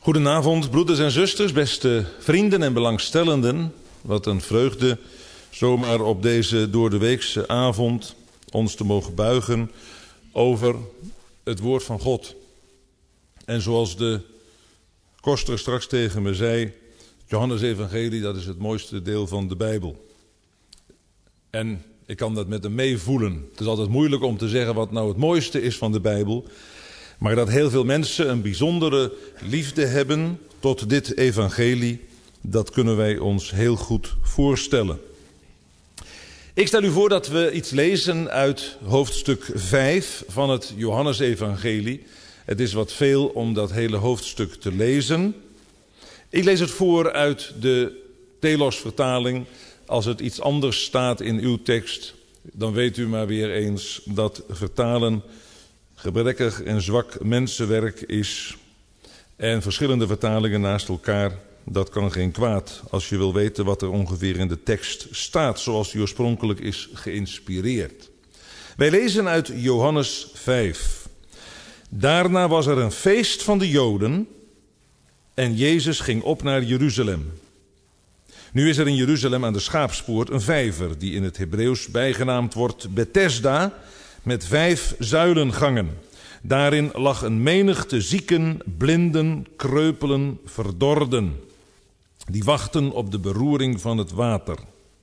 Goedenavond, broeders en zusters, beste vrienden en belangstellenden. Wat een vreugde zomaar op deze doordeweekse avond ons te mogen buigen over het woord van God. En zoals de koster straks tegen me zei, het Johannes-evangelie, dat is het mooiste deel van de Bijbel. En ik kan dat met hem meevoelen. Het is altijd moeilijk om te zeggen wat nou het mooiste is van de Bijbel. Maar dat heel veel mensen een bijzondere liefde hebben tot dit evangelie, dat kunnen wij ons heel goed voorstellen. Ik stel u voor dat we iets lezen uit hoofdstuk 5 van het Johannes-evangelie. Het is wat veel om dat hele hoofdstuk te lezen. Ik lees het voor uit de Telos-vertaling. Als het iets anders staat in uw tekst, dan weet u maar weer eens dat vertalen gebrekkig en zwak mensenwerk is. En verschillende vertalingen naast elkaar, dat kan geen kwaad. Als je wil weten wat er ongeveer in de tekst staat, zoals die oorspronkelijk is geïnspireerd. Wij lezen uit Johannes 5. Daarna was er een feest van de Joden en Jezus ging op naar Jeruzalem. Nu is er in Jeruzalem aan de Schaapspoort een vijver, die in het Hebreeuws bijgenaamd wordt Bethesda, met 5 zuilengangen. Daarin lag een menigte zieken, blinden, kreupelen, verdorden, die wachten op de beroering van het water.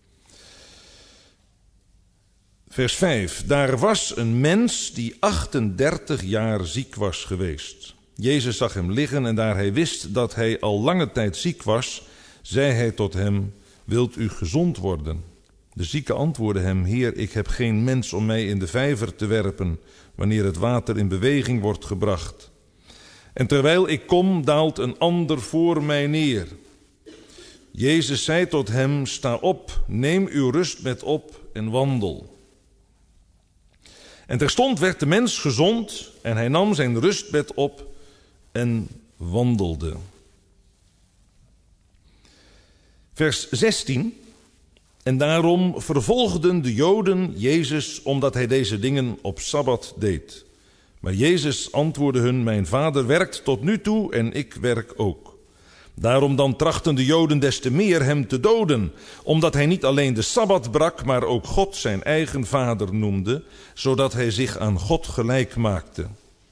Vers 5. Daar was een mens die 38 jaar ziek was geweest. Jezus zag hem liggen en daar hij wist dat hij al lange tijd ziek was, zei hij tot hem: wilt u gezond worden? De zieke antwoordde hem: Heer, ik heb geen mens om mij in de vijver te werpen wanneer het water in beweging wordt gebracht. En terwijl ik kom, daalt een ander voor mij neer. Jezus zei tot hem: sta op, neem uw rustbed op en wandel. En terstond werd de mens gezond en hij nam zijn rustbed op en wandelde. Vers 16. En daarom vervolgden de Joden Jezus omdat hij deze dingen op Sabbat deed. Maar Jezus antwoordde hun: mijn Vader werkt tot nu toe en ik werk ook. Daarom dan trachten de Joden des te meer hem te doden, omdat hij niet alleen de Sabbat brak, maar ook God zijn eigen Vader noemde, zodat hij zich aan God gelijk maakte.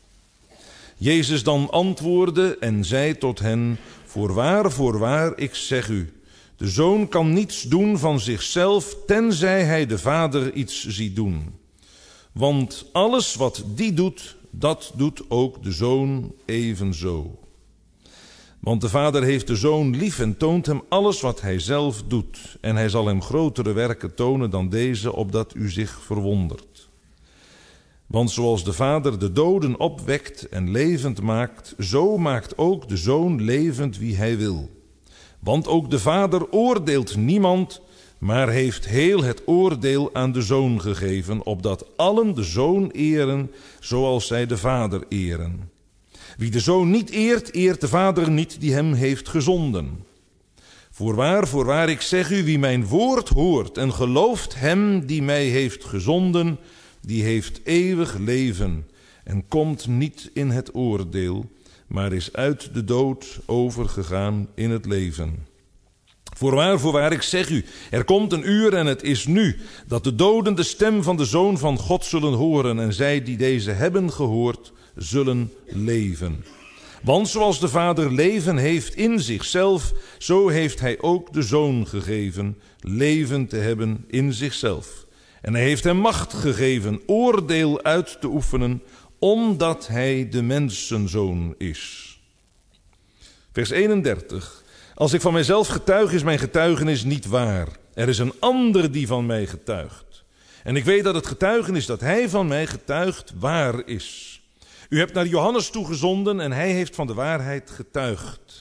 Jezus dan antwoordde en zei tot hen: voorwaar, ik zeg u, de Zoon kan niets doen van zichzelf, tenzij hij de Vader iets ziet doen. Want alles wat die doet, dat doet ook de Zoon evenzo. Want de Vader heeft de Zoon lief en toont hem alles wat hij zelf doet. En hij zal hem grotere werken tonen dan deze, opdat u zich verwondert. Want zoals de Vader de doden opwekt en levend maakt, zo maakt ook de Zoon levend wie hij wil. Want ook de Vader oordeelt niemand, maar heeft heel het oordeel aan de Zoon gegeven, opdat allen de Zoon eren, zoals zij de Vader eren. Wie de Zoon niet eert, eert de Vader niet die hem heeft gezonden. Voorwaar, ik zeg u, wie mijn woord hoort en gelooft hem die mij heeft gezonden, die heeft eeuwig leven en komt niet in het oordeel, maar is uit de dood overgegaan in het leven. Voorwaar, ik zeg u, er komt een uur en het is nu, dat de doden de stem van de Zoon van God zullen horen en zij die deze hebben gehoord, zullen leven. Want zoals de Vader leven heeft in zichzelf, zo heeft hij ook de Zoon gegeven leven te hebben in zichzelf. En hij heeft hem macht gegeven oordeel uit te oefenen, omdat hij de mensenzoon is. Vers 31. Als ik van mijzelf getuig, is mijn getuigenis niet waar. Er is een ander die van mij getuigt. En ik weet dat het getuigenis dat hij van mij getuigt waar is. U hebt naar Johannes toegezonden en hij heeft van de waarheid getuigd.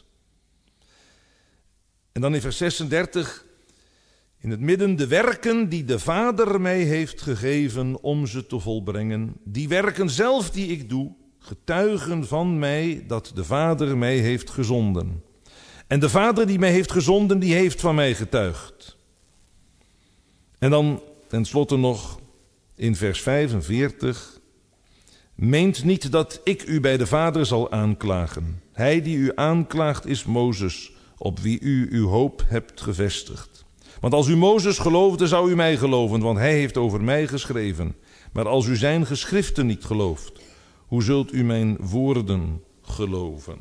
En dan in vers 36, in het midden: de werken die de Vader mij heeft gegeven om ze te volbrengen, die werken zelf die ik doe, getuigen van mij dat de Vader mij heeft gezonden. En de Vader die mij heeft gezonden, die heeft van mij getuigd. En dan tenslotte nog in vers 45. Meent niet dat ik u bij de Vader zal aanklagen. Hij die u aanklaagt is Mozes, op wie u uw hoop hebt gevestigd. Want als u Mozes geloofde, zou u mij geloven, want hij heeft over mij geschreven. Maar als u zijn geschriften niet gelooft, hoe zult u mijn woorden geloven?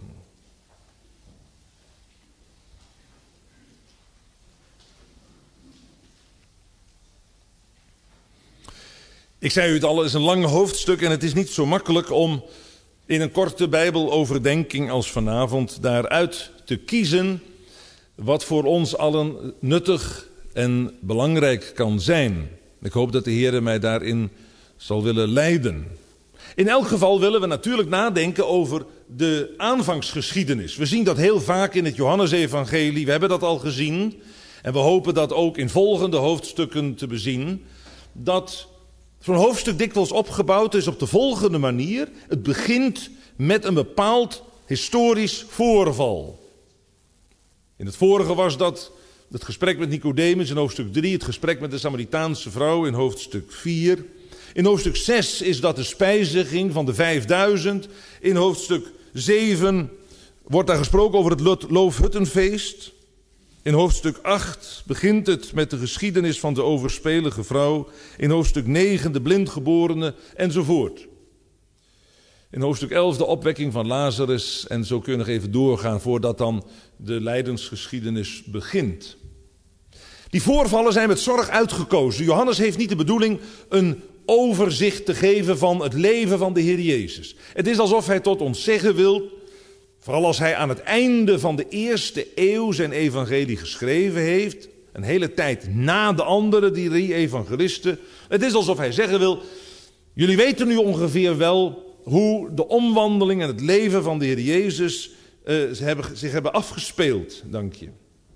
Ik zei u het al, het is een lang hoofdstuk en het is niet zo makkelijk om in een korte bijbeloverdenking als vanavond daaruit te kiezen wat voor ons allen nuttig en belangrijk kan zijn. Ik hoop dat de Heer mij daarin zal willen leiden. In elk geval willen we natuurlijk nadenken over de aanvangsgeschiedenis. We zien dat heel vaak in het Johannesevangelie, we hebben dat al gezien. En we hopen dat ook in volgende hoofdstukken te bezien. Dat zo'n hoofdstuk dikwijls opgebouwd is op de volgende manier. Het begint met een bepaald historisch voorval. In het vorige was dat het gesprek met Nicodemus in hoofdstuk 3, het gesprek met de Samaritaanse vrouw in hoofdstuk 4. In hoofdstuk 6 is dat de spijziging van de 5000. In hoofdstuk 7 wordt daar gesproken over het Loofhuttenfeest. In hoofdstuk 8 begint het met de geschiedenis van de overspelige vrouw. In hoofdstuk 9 de blindgeborene enzovoort. In hoofdstuk 11 de opwekking van Lazarus. En zo kun je nog even doorgaan voordat dan de lijdensgeschiedenis begint. Die voorvallen zijn met zorg uitgekozen. Johannes heeft niet de bedoeling een overzicht te geven van het leven van de Heer Jezus. Het is alsof hij tot ons zeggen wil, vooral als hij aan het einde van de eerste eeuw zijn evangelie geschreven heeft, een hele tijd na de andere, die 3 evangelisten. Het is alsof hij zeggen wil, jullie weten nu ongeveer wel hoe de omwandeling en het leven van de Heer Jezus zich hebben afgespeeld, dank je.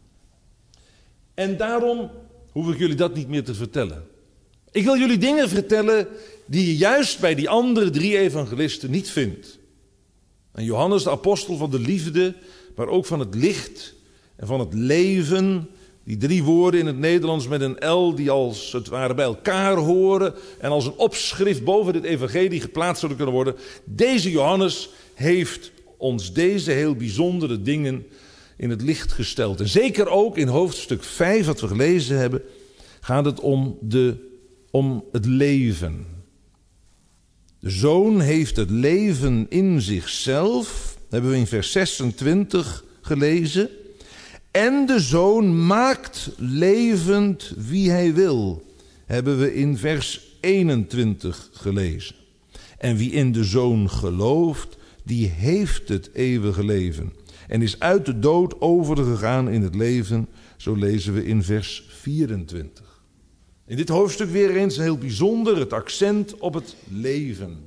En daarom hoef ik jullie dat niet meer te vertellen. Ik wil jullie dingen vertellen die je juist bij die andere 3 evangelisten niet vindt. En Johannes, de apostel van de liefde, maar ook van het licht en van het leven. Die 3 woorden in het Nederlands met een L die als het ware bij elkaar horen en als een opschrift boven dit evangelie geplaatst zouden kunnen worden. Deze Johannes heeft ons deze heel bijzondere dingen in het licht gesteld. En zeker ook in hoofdstuk 5, wat we gelezen hebben, gaat het om het leven. De Zoon heeft het leven in zichzelf, hebben we in vers 26 gelezen. En de Zoon maakt levend wie hij wil, hebben we in vers 21 gelezen. En wie in de Zoon gelooft, die heeft het eeuwige leven. En is uit de dood overgegaan in het leven, zo lezen we in vers 24. In dit hoofdstuk weer eens heel bijzonder het accent op het leven.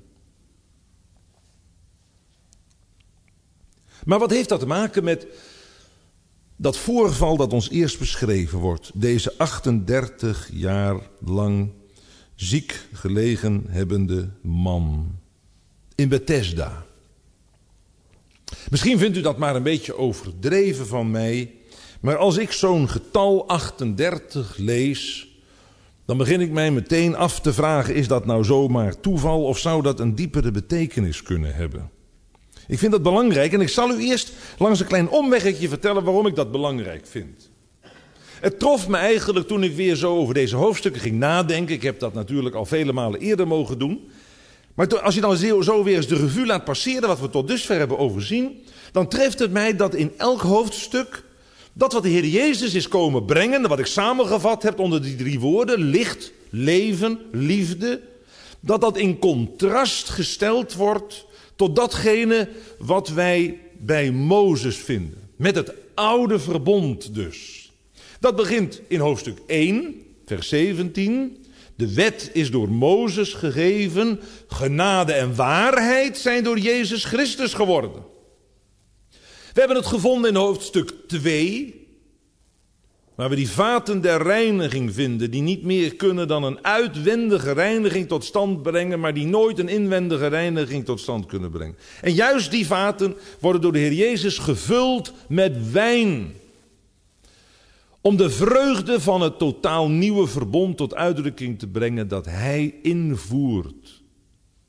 Maar wat heeft dat te maken met dat voorval dat ons eerst beschreven wordt? Deze 38 jaar lang ziek gelegen hebbende man in Bethesda. Misschien vindt u dat maar een beetje overdreven van mij, maar als ik zo'n getal 38 lees, dan begin ik mij meteen af te vragen, is dat nou zomaar toeval of zou dat een diepere betekenis kunnen hebben? Ik vind dat belangrijk en ik zal u eerst langs een klein omweggetje vertellen waarom ik dat belangrijk vind. Het trof me eigenlijk toen ik weer zo over deze hoofdstukken ging nadenken. Ik heb dat natuurlijk al vele malen eerder mogen doen. Maar als je dan zo weer eens de revue laat passeren wat we tot dusver hebben overzien, dan treft het mij dat in elk hoofdstuk dat wat de Heer Jezus is komen brengen, wat ik samengevat heb onder die 3 woorden, licht, leven, liefde, dat in contrast gesteld wordt tot datgene wat wij bij Mozes vinden. Met het oude verbond dus. Dat begint in hoofdstuk 1, vers 17. De wet is door Mozes gegeven, genade en waarheid zijn door Jezus Christus geworden. We hebben het gevonden in hoofdstuk 2, waar we die vaten der reiniging vinden, die niet meer kunnen dan een uitwendige reiniging tot stand brengen, maar die nooit een inwendige reiniging tot stand kunnen brengen. En juist die vaten worden door de Heer Jezus gevuld met wijn, om de vreugde van het totaal nieuwe verbond tot uitdrukking te brengen dat Hij invoert.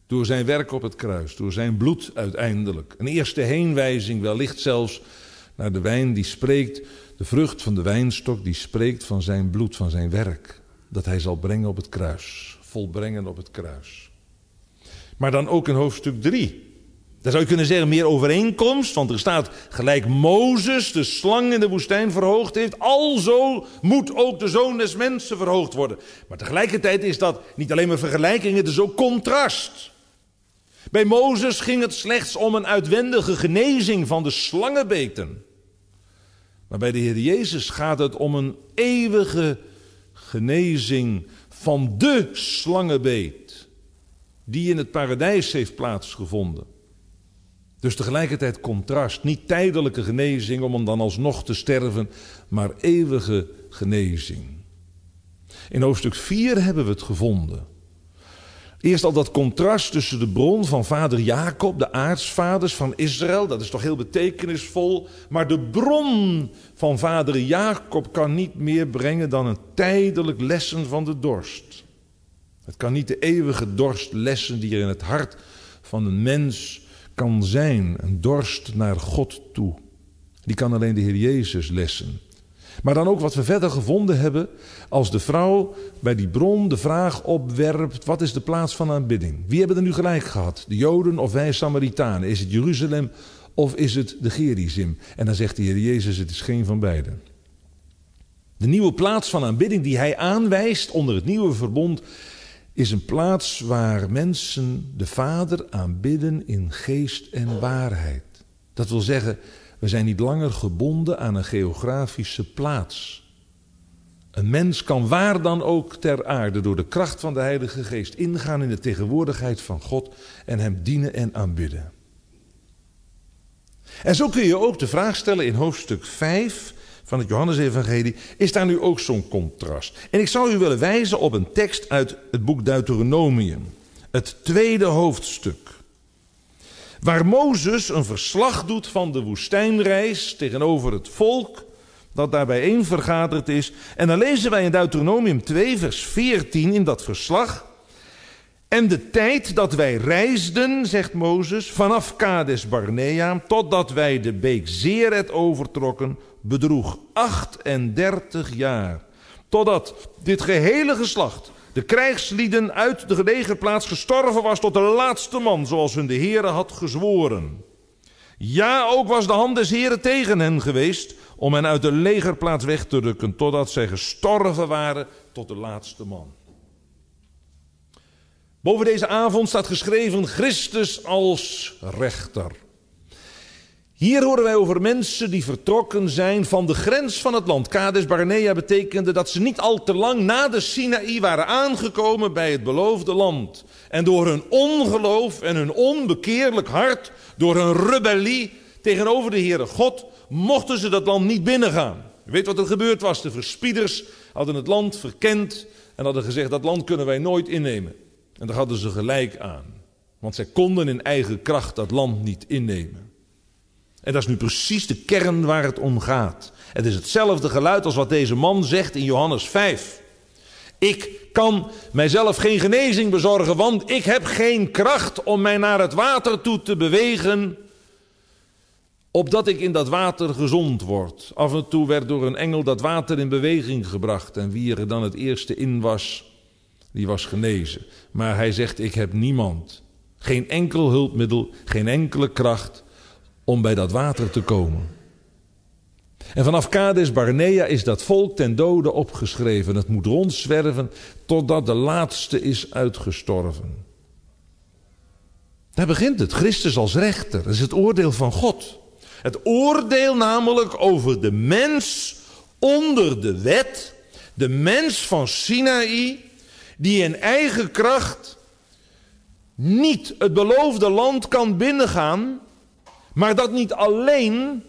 Door zijn werk op het kruis, door zijn bloed uiteindelijk. Een eerste heenwijzing, wellicht zelfs naar de wijn die spreekt, de vrucht van de wijnstok die spreekt van zijn bloed, van zijn werk. Dat hij zal brengen op het kruis, volbrengen op het kruis. Maar dan ook in hoofdstuk 3. Daar zou je kunnen zeggen meer overeenkomst, want er staat gelijk Mozes de slang in de woestijn verhoogd heeft, alzo moet ook de Zoon des Mensen verhoogd worden. Maar tegelijkertijd is dat niet alleen maar vergelijking, het is ook contrast. Bij Mozes ging het slechts om een uitwendige genezing van de slangenbeten. Maar bij de Heer Jezus gaat het om een eeuwige genezing van de slangenbeet die in het paradijs heeft plaatsgevonden. Dus tegelijkertijd contrast, niet tijdelijke genezing om dan alsnog te sterven, maar eeuwige genezing. In hoofdstuk 4 hebben we het gevonden. Eerst al dat contrast tussen de bron van vader Jacob, de aartsvaders van Israël, dat is toch heel betekenisvol. Maar de bron van vader Jacob kan niet meer brengen dan een tijdelijk lessen van de dorst. Het kan niet de eeuwige dorst lessen die er in het hart van een mens kan zijn. Een dorst naar God toe. Die kan alleen de Heer Jezus lessen. Maar dan ook wat we verder gevonden hebben, als de vrouw bij die bron de vraag opwerpt, wat is de plaats van aanbidding? Wie hebben er nu gelijk gehad? De Joden of wij Samaritanen? Is het Jeruzalem of is het de Gerizim? En dan zegt de Heer Jezus, het is geen van beiden. De nieuwe plaats van aanbidding die hij aanwijst onder het nieuwe verbond, is een plaats waar mensen de Vader aanbidden in geest en waarheid. Dat wil zeggen, we zijn niet langer gebonden aan een geografische plaats. Een mens kan waar dan ook ter aarde door de kracht van de Heilige Geest ingaan in de tegenwoordigheid van God en hem dienen en aanbidden. En zo kun je ook de vraag stellen in hoofdstuk 5 van het Johannesevangelie, is daar nu ook zo'n contrast? En ik zou u willen wijzen op een tekst uit het boek Deuteronomium, het 2e hoofdstuk. Waar Mozes een verslag doet van de woestijnreis tegenover het volk dat daar bijeen vergaderd is. En dan lezen wij in Deuteronomium 2 vers 14 in dat verslag. En de tijd dat wij reisden, zegt Mozes, vanaf Kades Barnea totdat wij de beek Zered overtrokken, bedroeg 38 jaar. Totdat dit gehele geslacht, de krijgslieden uit de legerplaats, gestorven was tot de laatste man, zoals hun de Heere had gezworen. Ja, ook was de hand des Heeren tegen hen geweest, om hen uit de legerplaats weg te rukken, totdat zij gestorven waren tot de laatste man. Boven deze avond staat geschreven Christus als rechter. Hier horen wij over mensen die vertrokken zijn van de grens van het land. Kades Barnea betekende dat ze niet al te lang na de Sinaï waren aangekomen bij het beloofde land. En door hun ongeloof en hun onbekeerlijk hart, door hun rebellie tegenover de Heere God, mochten ze dat land niet binnengaan. U weet wat er gebeurd was. De verspieders hadden het land verkend en hadden gezegd, dat land kunnen wij nooit innemen. En daar hadden ze gelijk aan. Want zij konden in eigen kracht dat land niet innemen. En dat is nu precies de kern waar het om gaat. Het is hetzelfde geluid als wat deze man zegt in Johannes 5. Ik kan mijzelf geen genezing bezorgen, want ik heb geen kracht om mij naar het water toe te bewegen, opdat ik in dat water gezond word. Af en toe werd door een engel dat water in beweging gebracht. En wie er dan het eerste in was, die was genezen. Maar hij zegt, ik heb niemand. Geen enkel hulpmiddel, geen enkele kracht om bij dat water te komen. En vanaf Kades Barnea is dat volk ten dode opgeschreven. Het moet rondzwerven totdat de laatste is uitgestorven. Daar begint het. Christus als rechter. Dat is het oordeel van God. Het oordeel namelijk over de mens onder de wet. De mens van Sinaï, die in eigen kracht niet het beloofde land kan binnengaan, maar dat niet alleen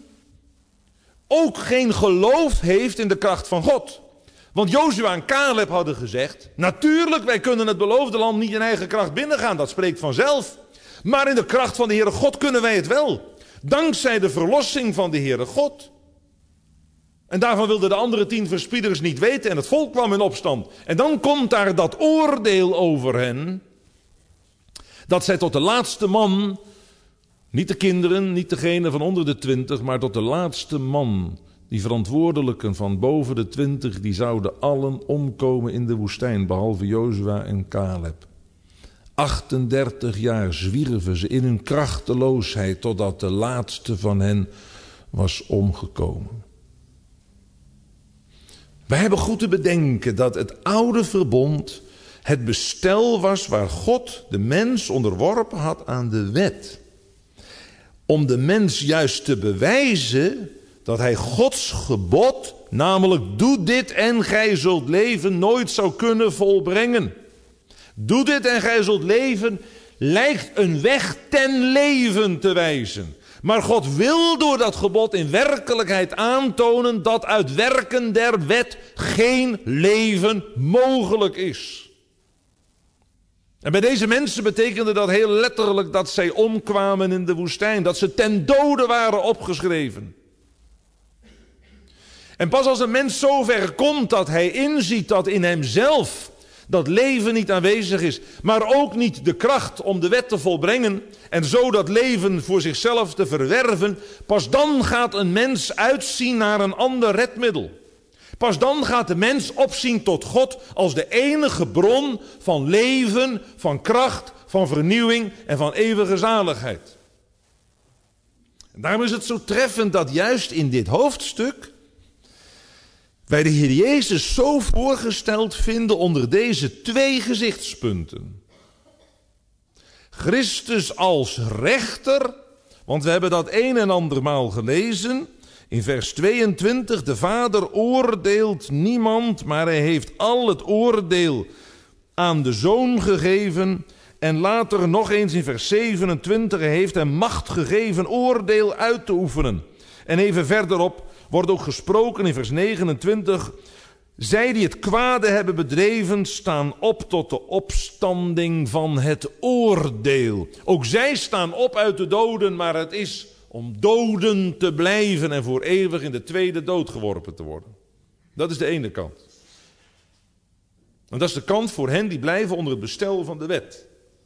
ook geen geloof heeft in de kracht van God. Want Jozua en Caleb hadden gezegd, natuurlijk, wij kunnen het beloofde land niet in eigen kracht binnengaan, dat spreekt vanzelf. Maar in de kracht van de Heere God kunnen wij het wel. Dankzij de verlossing van de Heere God. En daarvan wilden de andere 10 verspieders niet weten en het volk kwam in opstand. En dan komt daar dat oordeel over hen. Dat zij tot de laatste man, niet de kinderen, niet degene van onder de 20, maar tot de laatste man, die verantwoordelijken van boven de 20, die zouden allen omkomen in de woestijn, behalve Jozua en Caleb. 38 jaar zwierven ze in hun krachteloosheid, totdat de laatste van hen was omgekomen. Wij hebben goed te bedenken dat het oude verbond het bestel was waar God de mens onderworpen had aan de wet. Om de mens juist te bewijzen dat hij Gods gebod, namelijk doe dit en gij zult leven, nooit zou kunnen volbrengen. Doe dit en gij zult leven lijkt een weg ten leven te wijzen. Maar God wil door dat gebod in werkelijkheid aantonen dat uit werken der wet geen leven mogelijk is. En bij deze mensen betekende dat heel letterlijk dat zij omkwamen in de woestijn. Dat ze ten dode waren opgeschreven. En pas als een mens zover komt dat hij inziet dat in hemzelf dat leven niet aanwezig is, maar ook niet de kracht om de wet te volbrengen en zo dat leven voor zichzelf te verwerven, pas dan gaat een mens uitzien naar een ander redmiddel. Pas dan gaat de mens opzien tot God als de enige bron van leven, van kracht, van vernieuwing en van eeuwige zaligheid. En daarom is het zo treffend dat juist in dit hoofdstuk wij de Heer Jezus zo voorgesteld vinden onder deze twee gezichtspunten. Christus als rechter, want we hebben dat een en andermaal gelezen. In vers 22, de Vader oordeelt niemand, maar hij heeft al het oordeel aan de Zoon gegeven. En later nog eens in vers 27, hij heeft hem macht gegeven oordeel uit te oefenen. En even verderop wordt ook gesproken in vers 29. Zij die het kwade hebben bedreven staan op tot de opstanding van het oordeel. Ook zij staan op uit de doden, maar het is om doden te blijven en voor eeuwig in de tweede dood geworpen te worden. Dat is de ene kant. En dat is de kant voor hen die blijven onder het bestel van de wet.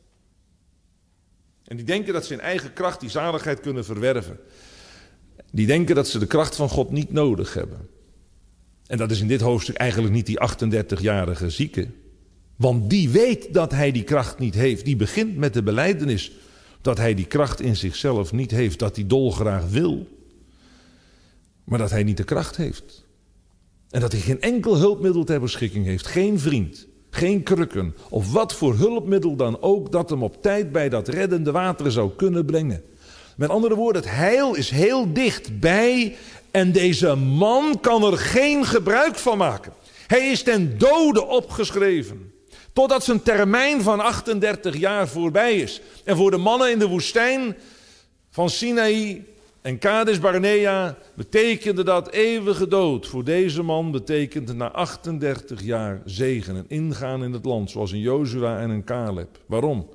En die denken dat ze in eigen kracht die zaligheid kunnen verwerven. Die denken dat ze de kracht van God niet nodig hebben. En dat is in dit hoofdstuk eigenlijk niet die 38-jarige zieke. Want die weet dat hij die kracht niet heeft. Die begint met de belijdenis dat hij die kracht in zichzelf niet heeft. Dat hij dolgraag wil. Maar dat hij niet de kracht heeft. En dat hij geen enkel hulpmiddel ter beschikking heeft. Geen vriend, geen krukken of wat voor hulpmiddel dan ook dat hem op tijd bij dat reddende water zou kunnen brengen. Met andere woorden, het heil is heel dichtbij en deze man kan er geen gebruik van maken. Hij is ten dode opgeschreven, totdat zijn termijn van 38 jaar voorbij is. En voor de mannen in de woestijn van Sinaï en Kades Barnea betekende dat eeuwige dood. Voor deze man betekent na 38 jaar zegen en ingaan in het land, zoals in Jozua en in Caleb. Waarom?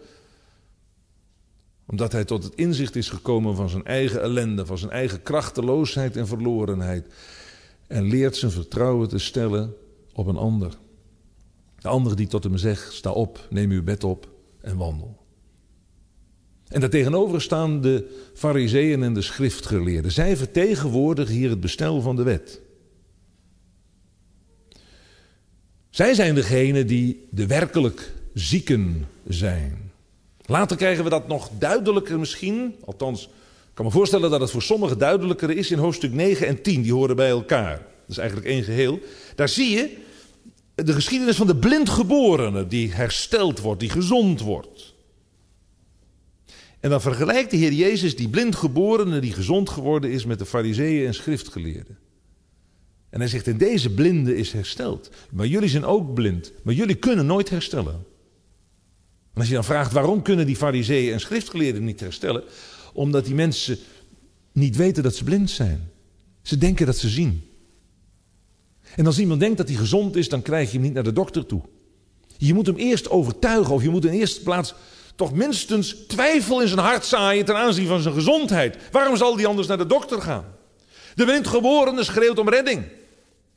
Omdat hij tot het inzicht is gekomen van zijn eigen ellende, van zijn eigen krachteloosheid en verlorenheid. En leert zijn vertrouwen te stellen op een ander. De ander die tot hem zegt, sta op, neem uw bed op en wandel. En daartegenover staan de Farizeeën en de schriftgeleerden. Zij vertegenwoordigen hier het bestel van de wet. Zij zijn degenen die de werkelijk zieken zijn. Later krijgen we dat nog duidelijker misschien. Althans, ik kan me voorstellen dat het voor sommigen duidelijker is in hoofdstuk 9 en 10. Die horen bij elkaar. Dat is eigenlijk één geheel. Daar zie je de geschiedenis van de blindgeborene die hersteld wordt, die gezond wordt. En dan vergelijkt de Heer Jezus die blindgeborene die gezond geworden is met de Farizeeën en schriftgeleerden. En hij zegt, en deze blinde is hersteld. Maar jullie zijn ook blind, maar jullie kunnen nooit herstellen. En als je dan vraagt, waarom kunnen die Farizeeën en schriftgeleerden niet herstellen? Omdat die mensen niet weten dat ze blind zijn. Ze denken dat ze zien. En als iemand denkt dat hij gezond is, dan krijg je hem niet naar de dokter toe. Je moet hem eerst overtuigen, of je moet in de eerste plaats toch minstens twijfel in zijn hart zaaien ten aanzien van zijn gezondheid. Waarom zal hij anders naar de dokter gaan? De blindgeborene schreeuwt om redding.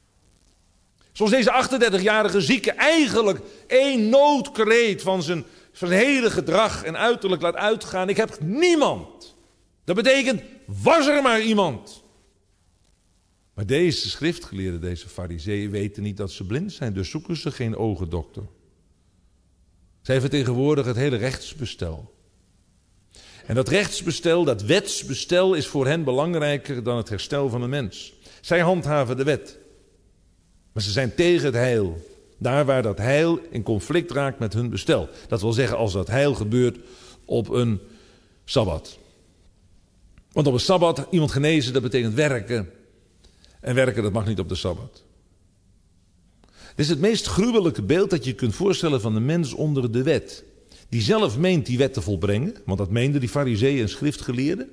Zoals deze 38-jarige zieke eigenlijk één noodkreet van zijn van zijn hele gedrag en uiterlijk laat uitgaan: ik heb niemand. Dat betekent, was er maar iemand. Maar deze schriftgeleerden, deze farizeeën, weten niet dat ze blind zijn, dus zoeken ze geen ogendokter. Zij vertegenwoordigen het hele rechtsbestel. En dat rechtsbestel, dat wetsbestel, is voor hen belangrijker dan het herstel van een mens. Zij handhaven de wet. Maar ze zijn tegen het heil. Daar waar dat heil in conflict raakt met hun bestel. Dat wil zeggen, als dat heil gebeurt op een sabbat. Want op een sabbat iemand genezen, dat betekent werken. En werken, dat mag niet op de sabbat. Dit is het meest gruwelijke beeld dat je kunt voorstellen van de mens onder de wet. Die zelf meent die wet te volbrengen, want dat meenden die farizeeën en schriftgeleerden.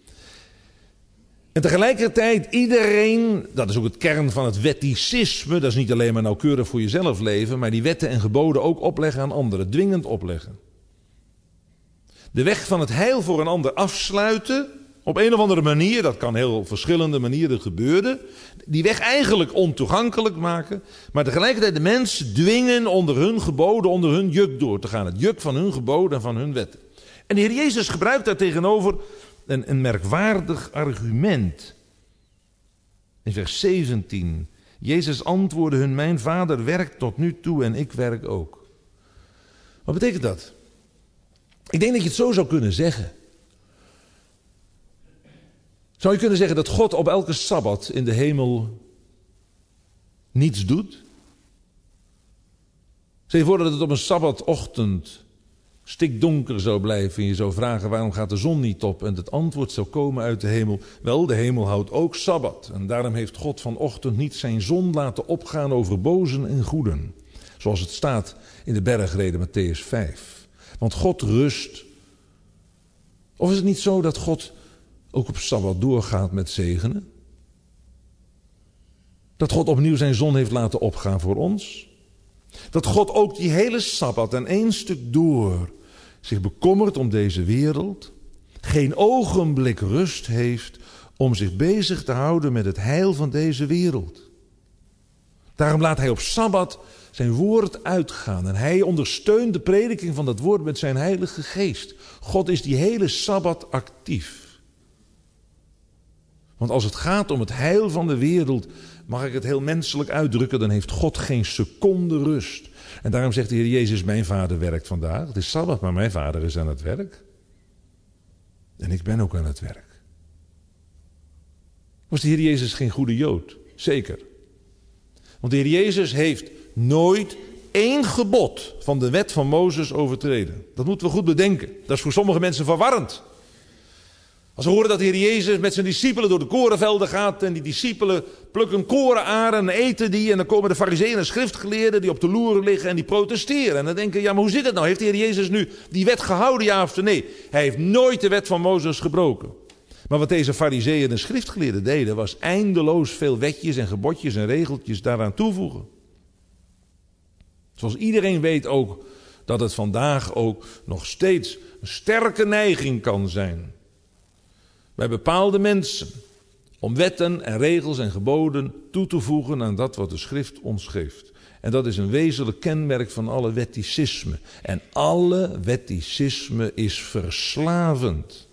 En tegelijkertijd iedereen, dat is ook het kern van het wetticisme, dat is niet alleen maar nauwkeurig voor jezelf leven, maar die wetten en geboden ook opleggen aan anderen, dwingend opleggen. De weg van het heil voor een ander afsluiten, op een of andere manier, dat kan heel verschillende manieren gebeuren, die weg eigenlijk ontoegankelijk maken, maar tegelijkertijd de mensen dwingen onder hun geboden, onder hun juk door te gaan. Het juk van hun geboden en van hun wetten. En de Heer Jezus gebruikt daar tegenover een merkwaardig argument. In vers 17. Jezus antwoordde hun: mijn Vader werkt tot nu toe en ik werk ook. Wat betekent dat? Ik denk dat je het zo zou kunnen zeggen. Zou je kunnen zeggen dat God op elke sabbat in de hemel niets doet? Stel je voor dat het op een sabbatochtend stikdonker zou blijven en je zou vragen: waarom gaat de zon niet op? En het antwoord zou komen uit de hemel: wel, de hemel houdt ook sabbat. En daarom heeft God vanochtend niet zijn zon laten opgaan over bozen en goeden. Zoals het staat in de bergrede Mattheüs 5. Want God rust. Of is het niet zo dat God ook op sabbat doorgaat met zegenen? Dat God opnieuw zijn zon heeft laten opgaan voor ons? Dat God ook die hele sabbat en één stuk door zich bekommert om deze wereld, geen ogenblik rust heeft om zich bezig te houden met het heil van deze wereld. Daarom laat hij op sabbat zijn woord uitgaan en hij ondersteunt de prediking van dat woord met zijn heilige geest. God is die hele sabbat actief. Want als het gaat om het heil van de wereld, mag ik het heel menselijk uitdrukken, dan heeft God geen seconde rust. En daarom zegt de Heer Jezus: mijn Vader werkt vandaag. Het is sabbat, maar mijn Vader is aan het werk. En ik ben ook aan het werk. Was de Heer Jezus geen goede Jood? Zeker. Want de Heer Jezus heeft nooit één gebod van de wet van Mozes overtreden. Dat moeten we goed bedenken. Dat is voor sommige mensen verwarrend. Als we horen dat de Heer Jezus met zijn discipelen door de korenvelden gaat en die discipelen plukken korenaren en eten die, en dan komen de farizeeën en schriftgeleerden die op de loer liggen en die protesteren. En dan denken: ja, maar hoe zit het nou? Heeft de Heer Jezus nu die wet gehouden, ja of nee? Hij heeft nooit de wet van Mozes gebroken. Maar wat deze farizeeën en schriftgeleerden deden, was eindeloos veel wetjes en gebodjes en regeltjes daaraan toevoegen. Zoals iedereen weet ook dat het vandaag ook nog steeds een sterke neiging kan zijn bij bepaalde mensen om wetten en regels en geboden toe te voegen aan dat wat de schrift ons geeft. En dat is een wezenlijk kenmerk van alle wetticisme. En alle wetticisme is verslavend.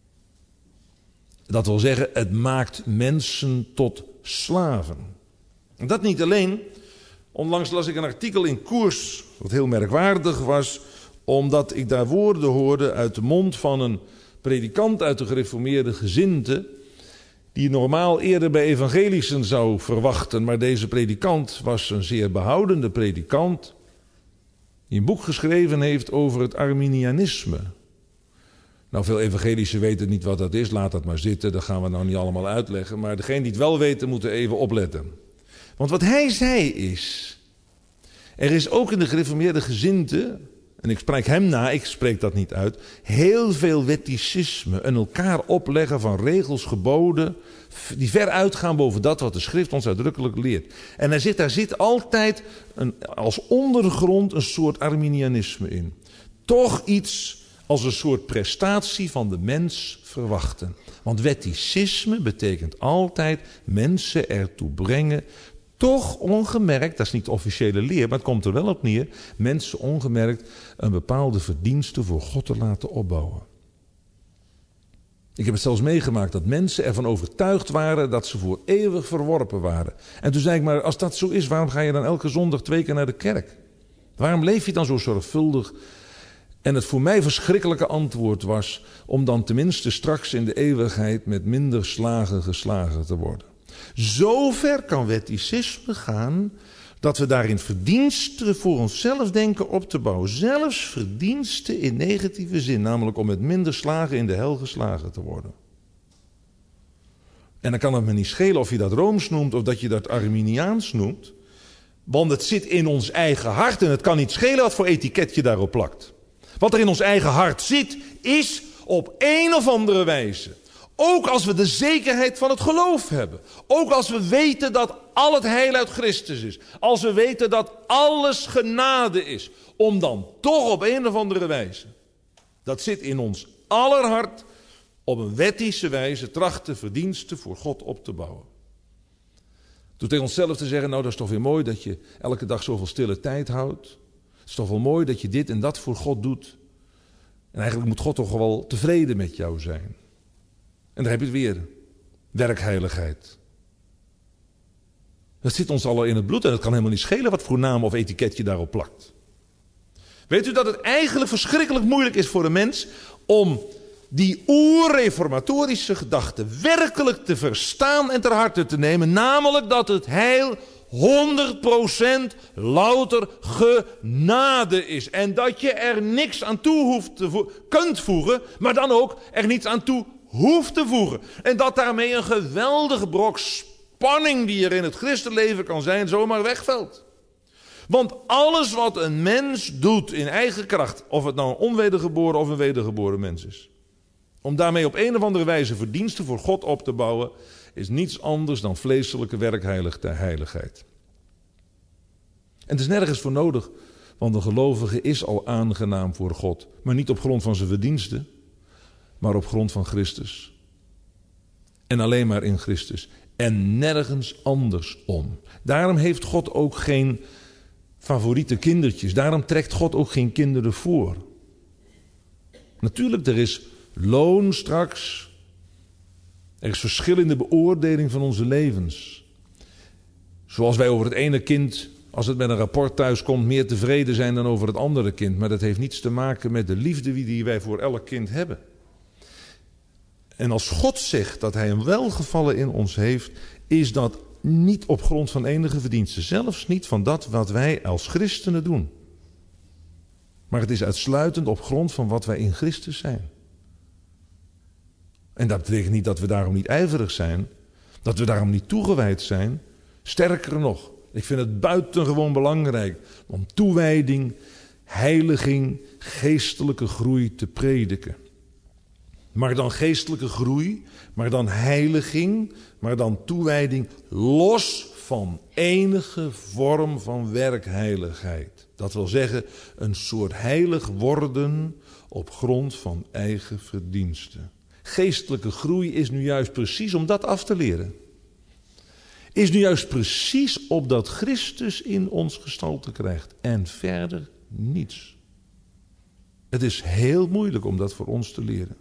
Dat wil zeggen, het maakt mensen tot slaven. En dat niet alleen. Onlangs las ik een artikel in Koers, wat heel merkwaardig was, omdat ik daar woorden hoorde uit de mond van een predikant uit de gereformeerde gezindte, die je normaal eerder bij evangelischen zou verwachten. Maar deze predikant was een zeer behoudende predikant, die een boek geschreven heeft over het Arminianisme. Nou, veel evangelischen weten niet wat dat is, laat dat maar zitten, dat gaan we nou niet allemaal uitleggen. Maar degenen die het wel weten, moeten even opletten. Want wat hij zei is, er is ook in de gereformeerde gezindte, en ik spreek hem na, ik spreek dat niet uit, heel veel wetticisme, en elkaar opleggen van regels, geboden, die ver uitgaan boven dat wat de schrift ons uitdrukkelijk leert. En daar zit altijd als ondergrond een soort Arminianisme in. Toch iets als een soort prestatie van de mens verwachten. Want wetticisme betekent altijd mensen ertoe brengen toch ongemerkt, dat is niet de officiële leer, maar het komt er wel op neer, mensen ongemerkt een bepaalde verdienste voor God te laten opbouwen. Ik heb het zelfs meegemaakt dat mensen ervan overtuigd waren dat ze voor eeuwig verworpen waren. En toen zei ik, maar als dat zo is, waarom ga je dan elke zondag 2 keer naar de kerk? Waarom leef je dan zo zorgvuldig? En het voor mij verschrikkelijke antwoord was om dan tenminste straks in de eeuwigheid met minder slagen geslagen te worden. Zover kan wetticisme gaan dat we daarin verdiensten voor onszelf denken op te bouwen. Zelfs verdiensten in negatieve zin, namelijk om met minder slagen in de hel geslagen te worden. En dan kan het me niet schelen of je dat Rooms noemt of dat je dat Arminiaans noemt. Want het zit in ons eigen hart en het kan niet schelen wat voor etiket je daarop plakt. Wat er in ons eigen hart zit, is op een of andere wijze. Ook als we de zekerheid van het geloof hebben. Ook als we weten dat al het heil uit Christus is. Als we weten dat alles genade is. Om dan toch op een of andere wijze. Dat zit in ons aller hart. Op een wettische wijze trachten verdiensten voor God op te bouwen. Door tegen onszelf te zeggen, nou dat is toch weer mooi dat je elke dag zoveel stille tijd houdt. Het is toch wel mooi dat je dit en dat voor God doet. En eigenlijk moet God toch wel tevreden met jou zijn. En daar heb je het weer. Werkheiligheid. Dat zit ons al in het bloed en het kan helemaal niet schelen wat voor naam of etiket je daarop plakt. Weet u dat het eigenlijk verschrikkelijk moeilijk is voor een mens om die oerreformatorische gedachte werkelijk te verstaan en ter harte te nemen. Namelijk dat het heil 100% louter genade is. En dat je er niks aan toe kunt voegen, maar dan ook er niets aan toe hoeft te voegen. En dat daarmee een geweldige brok spanning die er in het christenleven kan zijn, zomaar wegvalt. Want alles wat een mens doet in eigen kracht, of het nou een onwedergeboren of een wedergeboren mens is, om daarmee op een of andere wijze verdiensten voor God op te bouwen, is niets anders dan vleeselijke werkheiligheid. En het is nergens voor nodig, want een gelovige is al aangenaam voor God. Maar niet op grond van zijn verdiensten, maar op grond van Christus. En alleen maar in Christus. En nergens andersom. Daarom heeft God ook geen favoriete kindertjes. Daarom trekt God ook geen kinderen voor. Natuurlijk, er is loon straks. Er is verschil in de beoordeling van onze levens. Zoals wij over het ene kind, als het met een rapport thuis komt, meer tevreden zijn dan over het andere kind. Maar dat heeft niets te maken met de liefde die wij voor elk kind hebben. En als God zegt dat hij een welgevallen in ons heeft, is dat niet op grond van enige verdienste. Zelfs niet van dat wat wij als christenen doen. Maar het is uitsluitend op grond van wat wij in Christus zijn. En dat betekent niet dat we daarom niet ijverig zijn. Dat we daarom niet toegewijd zijn. Sterker nog, ik vind het buitengewoon belangrijk om toewijding, heiliging, geestelijke groei te prediken. Maar dan geestelijke groei, maar dan heiliging, maar dan toewijding los van enige vorm van werkheiligheid. Dat wil zeggen, een soort heilig worden op grond van eigen verdiensten. Geestelijke groei is nu juist precies om dat af te leren. Is nu juist precies opdat Christus in ons gestalte krijgt. En verder niets. Het is heel moeilijk om dat voor ons te leren.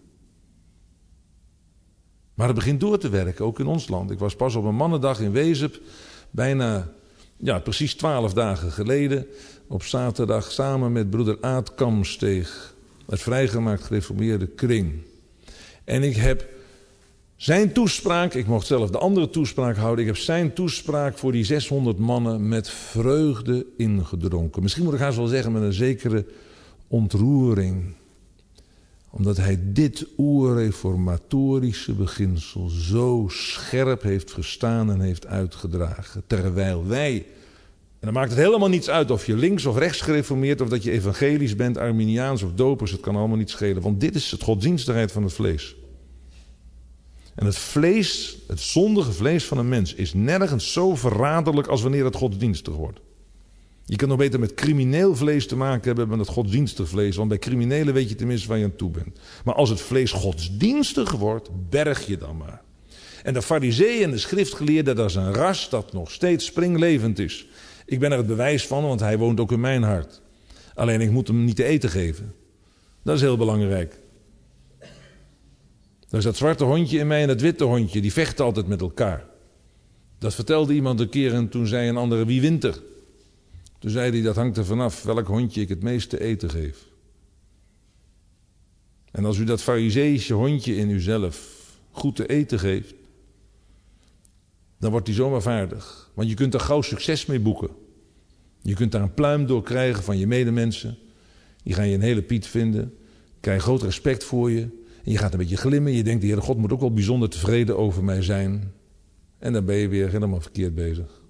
Maar het begint door te werken, ook in ons land. Ik was pas op een mannendag in Wezep, precies 12 dagen geleden, op zaterdag samen met broeder Aad Kamsteeg, het vrijgemaakt gereformeerde kring. En ik heb zijn toespraak, ik mocht zelf de andere toespraak houden, ik heb zijn toespraak voor die 600 mannen met vreugde ingedronken. Misschien moet ik haast wel zeggen met een zekere ontroering. Omdat hij dit oerreformatorische beginsel zo scherp heeft gestaan en heeft uitgedragen. Terwijl wij, en dan maakt het helemaal niets uit of je links of rechts gereformeerd, of dat je evangelisch bent, Arminiaans of dopers, het kan allemaal niet schelen. Want dit is het godsdienstigheid van het vlees. En het vlees, het zondige vlees van een mens, is nergens zo verraderlijk als wanneer het godsdienstig wordt. Je kan nog beter met crimineel vlees te maken hebben dan met het godsdienstig vlees. Want bij criminelen weet je tenminste waar je aan toe bent. Maar als het vlees godsdienstig wordt, berg je dan maar. En de farizeeën en de schriftgeleerden, dat is een ras dat nog steeds springlevend is. Ik ben er het bewijs van, want hij woont ook in mijn hart. Alleen ik moet hem niet te eten geven. Dat is heel belangrijk. Er is dat zwarte hondje in mij en dat witte hondje, die vechten altijd met elkaar. Dat vertelde iemand een keer en toen zei een andere, wie wint er? Toen zei hij, dat hangt er vanaf welk hondje ik het meest te eten geef. En als u dat farizeïsche hondje in uzelf goed te eten geeft, dan wordt hij zomaar vaardig. Want je kunt er gauw succes mee boeken. Je kunt daar een pluim door krijgen van je medemensen. Die gaan je een hele Piet vinden. Krijg groot respect voor je. En je gaat een beetje glimmen. Je denkt, de Heere God moet ook wel bijzonder tevreden over mij zijn. En dan ben je weer helemaal verkeerd bezig.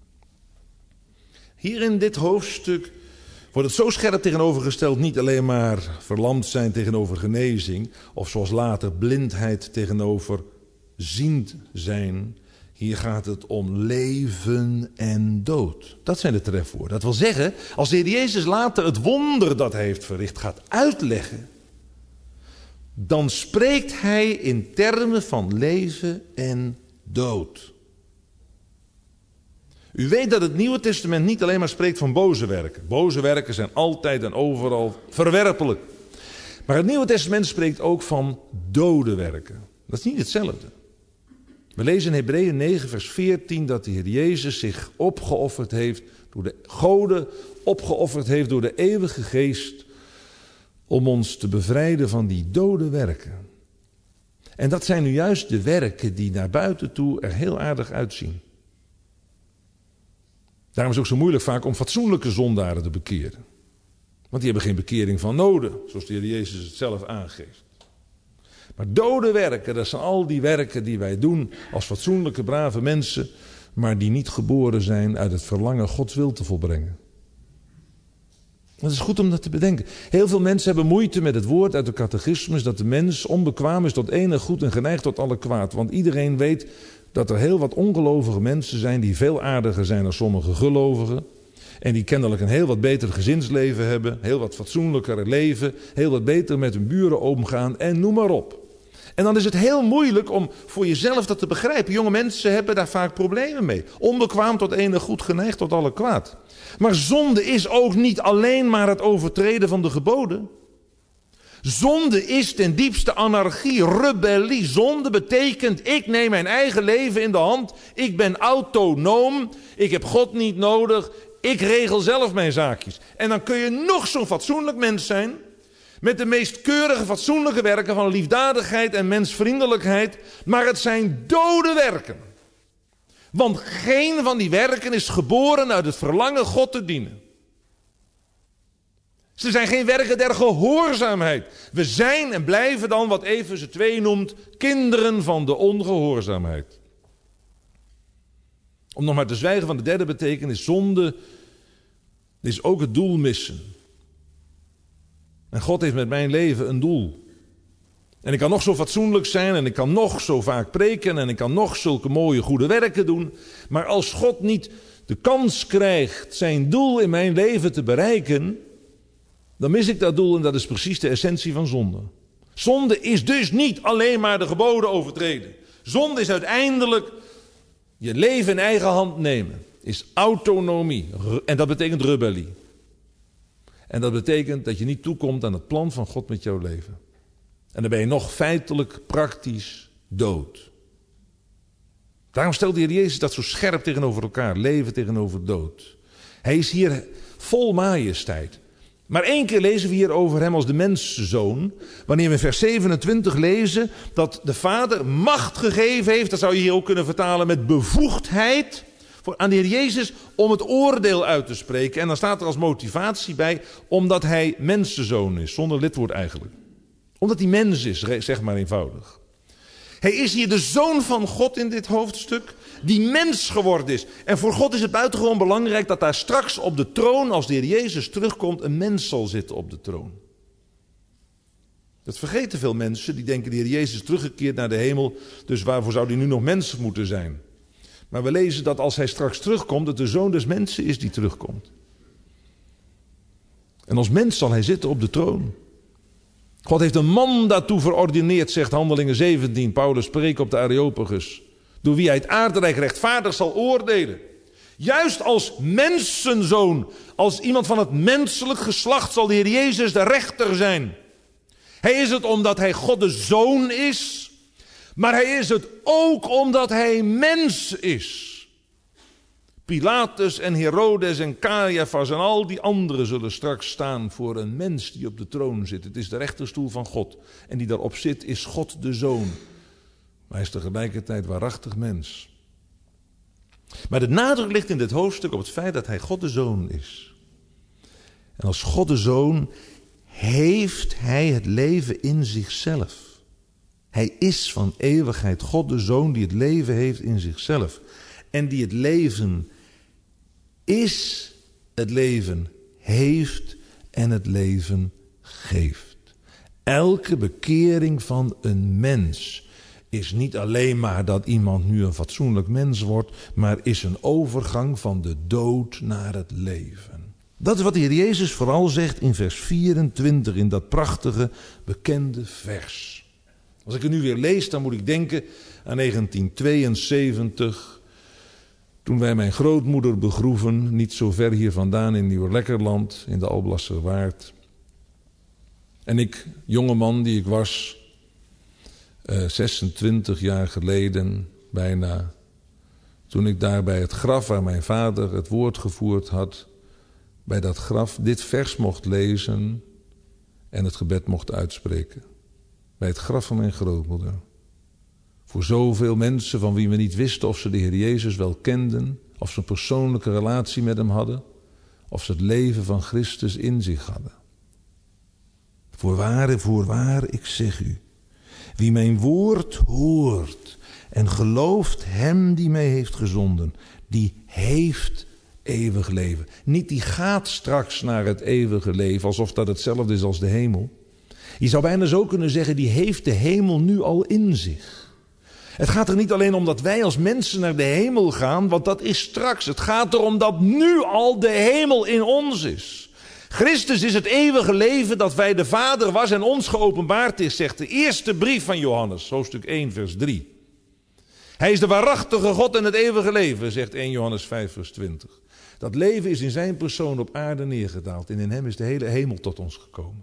Hier in dit hoofdstuk wordt het zo scherp tegenovergesteld. Niet alleen maar verlamd zijn tegenover genezing. Of zoals later blindheid tegenover ziend zijn. Hier gaat het om leven en dood. Dat zijn de trefwoorden. Dat wil zeggen, als de Heer Jezus later het wonder dat hij heeft verricht gaat uitleggen, dan spreekt hij in termen van leven en dood. U weet dat het Nieuwe Testament niet alleen maar spreekt van boze werken. Boze werken zijn altijd en overal verwerpelijk. Maar het Nieuwe Testament spreekt ook van dode werken. Dat is niet hetzelfde. We lezen in Hebreeën 9 vers 14 dat de Heer Jezus zich opgeofferd heeft, door de goden opgeofferd heeft door de eeuwige geest, om ons te bevrijden van die dode werken. En dat zijn nu juist de werken die naar buiten toe er heel aardig uitzien. Daarom is het ook zo moeilijk vaak om fatsoenlijke zondaren te bekeren. Want die hebben geen bekering van noden, zoals de Heer Jezus het zelf aangeeft. Maar dode werken, dat zijn al die werken die wij doen als fatsoenlijke, brave mensen, maar die niet geboren zijn uit het verlangen Gods wil te volbrengen. Het is goed om dat te bedenken. Heel veel mensen hebben moeite met het woord uit de catechismus dat de mens onbekwaam is tot enig goed en geneigd tot alle kwaad. Want iedereen weet dat er heel wat ongelovige mensen zijn die veel aardiger zijn dan sommige gelovigen. En die kennelijk een heel wat beter gezinsleven hebben, heel wat fatsoenlijker leven, heel wat beter met hun buren omgaan en noem maar op. En dan is het heel moeilijk om voor jezelf dat te begrijpen. Jonge mensen hebben daar vaak problemen mee. Onbekwaam tot enig goed, geneigd tot alle kwaad. Maar zonde is ook niet alleen maar het overtreden van de geboden. Zonde is ten diepste anarchie, rebellie. Zonde betekent, ik neem mijn eigen leven in de hand. Ik ben autonoom. Ik heb God niet nodig. Ik regel zelf mijn zaakjes. En dan kun je nog zo'n fatsoenlijk mens zijn, met de meest keurige, fatsoenlijke werken van liefdadigheid en mensvriendelijkheid. Maar het zijn dode werken. Want geen van die werken is geboren uit het verlangen God te dienen. Ze zijn geen werken der gehoorzaamheid. We zijn en blijven dan wat Efeze 2 noemt, kinderen van de ongehoorzaamheid. Om nog maar te zwijgen van de derde betekenis, zonde is ook het doel missen. En God heeft met mijn leven een doel. En ik kan nog zo fatsoenlijk zijn en ik kan nog zo vaak preken en ik kan nog zulke mooie goede werken doen. Maar als God niet de kans krijgt zijn doel in mijn leven te bereiken, dan mis ik dat doel en dat is precies de essentie van zonde. Zonde is dus niet alleen maar de geboden overtreden. Zonde is uiteindelijk je leven in eigen hand nemen. Is autonomie. En dat betekent rebellie. En dat betekent dat je niet toekomt aan het plan van God met jouw leven. En dan ben je nog feitelijk, praktisch dood. Daarom stelt de Heer Jezus dat zo scherp tegenover elkaar. Leven tegenover dood. Hij is hier vol majesteit. Maar 1 keer lezen we hier over hem als de menszoon. Wanneer we in vers 27 lezen dat de Vader macht gegeven heeft. Dat zou je hier ook kunnen vertalen met bevoegdheid aan de Heer Jezus om het oordeel uit te spreken. En dan staat er als motivatie bij, omdat hij mensenzoon is. Zonder lidwoord eigenlijk. Omdat hij mens is, zeg maar eenvoudig. Hij is hier de zoon van God in dit hoofdstuk, die mens geworden is. En voor God is het buitengewoon belangrijk dat daar straks op de troon, als de Heer Jezus terugkomt, een mens zal zitten op de troon. Dat vergeten veel mensen, die denken de Heer Jezus is teruggekeerd naar de hemel, dus waarvoor zou hij nu nog mens moeten zijn? Maar we lezen dat als hij straks terugkomt, dat de zoon des mensen is die terugkomt. En als mens zal hij zitten op de troon. God heeft een man daartoe verordineerd, zegt Handelingen 17. Paulus spreekt op de Areopagus. Door wie hij het aardrijk rechtvaardig zal oordelen. Juist als mensenzoon, als iemand van het menselijk geslacht, zal de Heer Jezus de rechter zijn. Hij is het omdat hij God de Zoon is. Maar hij is het ook omdat hij mens is. Pilatus en Herodes en Caiaphas en al die anderen zullen straks staan voor een mens die op de troon zit. Het is de rechterstoel van God. En die daarop zit is God de Zoon. Maar hij is tegelijkertijd waarachtig mens. Maar de nadruk ligt in dit hoofdstuk op het feit dat hij God de Zoon is. En als God de Zoon heeft hij het leven in zichzelf. Hij is van eeuwigheid God de Zoon die het leven heeft in zichzelf. En die het leven is, het leven heeft en het leven geeft. Elke bekering van een mens is niet alleen maar dat iemand nu een fatsoenlijk mens wordt, maar is een overgang van de dood naar het leven. Dat is wat de Heer Jezus vooral zegt in vers 24, in dat prachtige, bekende vers. Als ik het nu weer lees, dan moet ik denken aan 1972... toen wij mijn grootmoeder begroeven, niet zo ver hier vandaan in Nieuw-Lekkerland, in de Alblasserwaard. En ik, jonge man die ik was, 26 jaar geleden bijna, toen ik daar bij het graf waar mijn vader het woord gevoerd had, bij dat graf dit vers mocht lezen en het gebed mocht uitspreken. Bij het graf van mijn grootmoeder. Voor zoveel mensen van wie we niet wisten of ze de Heer Jezus wel kenden, of ze een persoonlijke relatie met hem hadden, of ze het leven van Christus in zich hadden. Voorwaar, ik zeg u, wie mijn woord hoort en gelooft hem die mij heeft gezonden, die heeft eeuwig leven. Niet die gaat straks naar het eeuwige leven, alsof dat hetzelfde is als de hemel. Je zou bijna zo kunnen zeggen, die heeft de hemel nu al in zich. Het gaat er niet alleen om dat wij als mensen naar de hemel gaan, want dat is straks. Het gaat erom dat nu al de hemel in ons is. Christus is het eeuwige leven dat bij de Vader was en ons geopenbaard is, zegt de eerste brief van Johannes, hoofdstuk 1, vers 3. Hij is de waarachtige God en het eeuwige leven, zegt 1 Johannes 5, vers 20. Dat leven is in zijn persoon op aarde neergedaald en in hem is de hele hemel tot ons gekomen.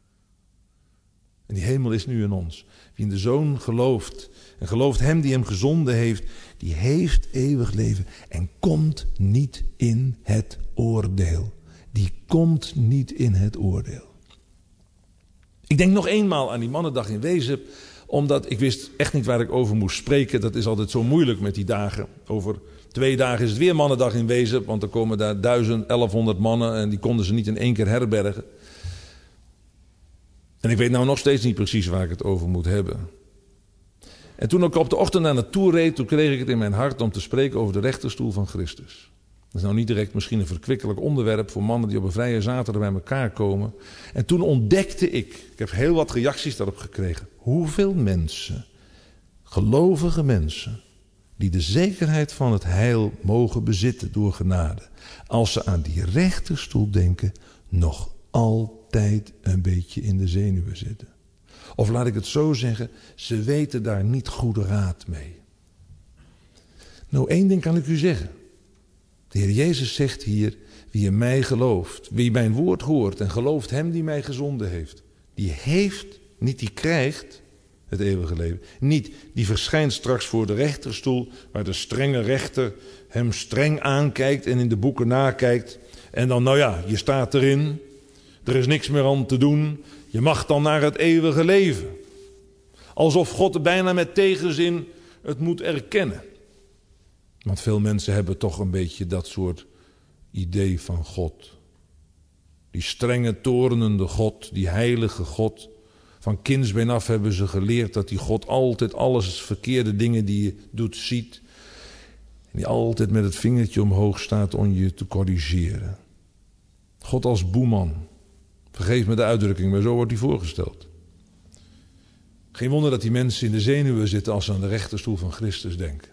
En die hemel is nu in ons. Wie in de Zoon gelooft en gelooft hem die hem gezonden heeft, die heeft eeuwig leven en komt niet in het oordeel. Die komt niet in het oordeel. Ik denk nog eenmaal aan die mannendag in Wezep, omdat ik wist echt niet waar ik over moest spreken. Dat is altijd zo moeilijk met die dagen. Over 2 dagen is het weer mannendag in Wezep, want er komen daar 1100 mannen en die konden ze niet in één keer herbergen. En ik weet nou nog steeds niet precies waar ik het over moet hebben. En toen ik op de ochtend naar naartoe reed, toen kreeg ik het in mijn hart om te spreken over de rechterstoel van Christus. Dat is nou niet direct misschien een verkwikkelijk onderwerp voor mannen die op een vrije zaterdag bij elkaar komen. En toen ontdekte ik heb heel wat reacties daarop gekregen, hoeveel mensen, gelovige mensen, die de zekerheid van het heil mogen bezitten door genade, als ze aan die rechterstoel denken, nog altijd een beetje in de zenuwen zitten. Of laat ik het zo zeggen, ze weten daar niet goede raad mee. Nou, 1 ding kan ik u zeggen. De Heer Jezus zegt hier, wie in mij gelooft, wie mijn woord hoort en gelooft hem die mij gezonden heeft, die heeft, niet die krijgt, het eeuwige leven. Niet, die verschijnt straks voor de rechterstoel, waar de strenge rechter hem streng aankijkt en in de boeken nakijkt. En dan, nou ja, je staat erin, er is niks meer aan te doen, je mag dan naar het eeuwige leven. Alsof God bijna met tegenzin het moet erkennen. Want veel mensen hebben toch een beetje dat soort idee van God. Die strenge, torenende God, die heilige God. Van kindsbeen af hebben ze geleerd dat die God altijd alles verkeerde dingen die je doet ziet. En die altijd met het vingertje omhoog staat om je te corrigeren. God als boeman. Vergeef me de uitdrukking, maar zo wordt hij voorgesteld. Geen wonder dat die mensen in de zenuwen zitten als ze aan de rechterstoel van Christus denken.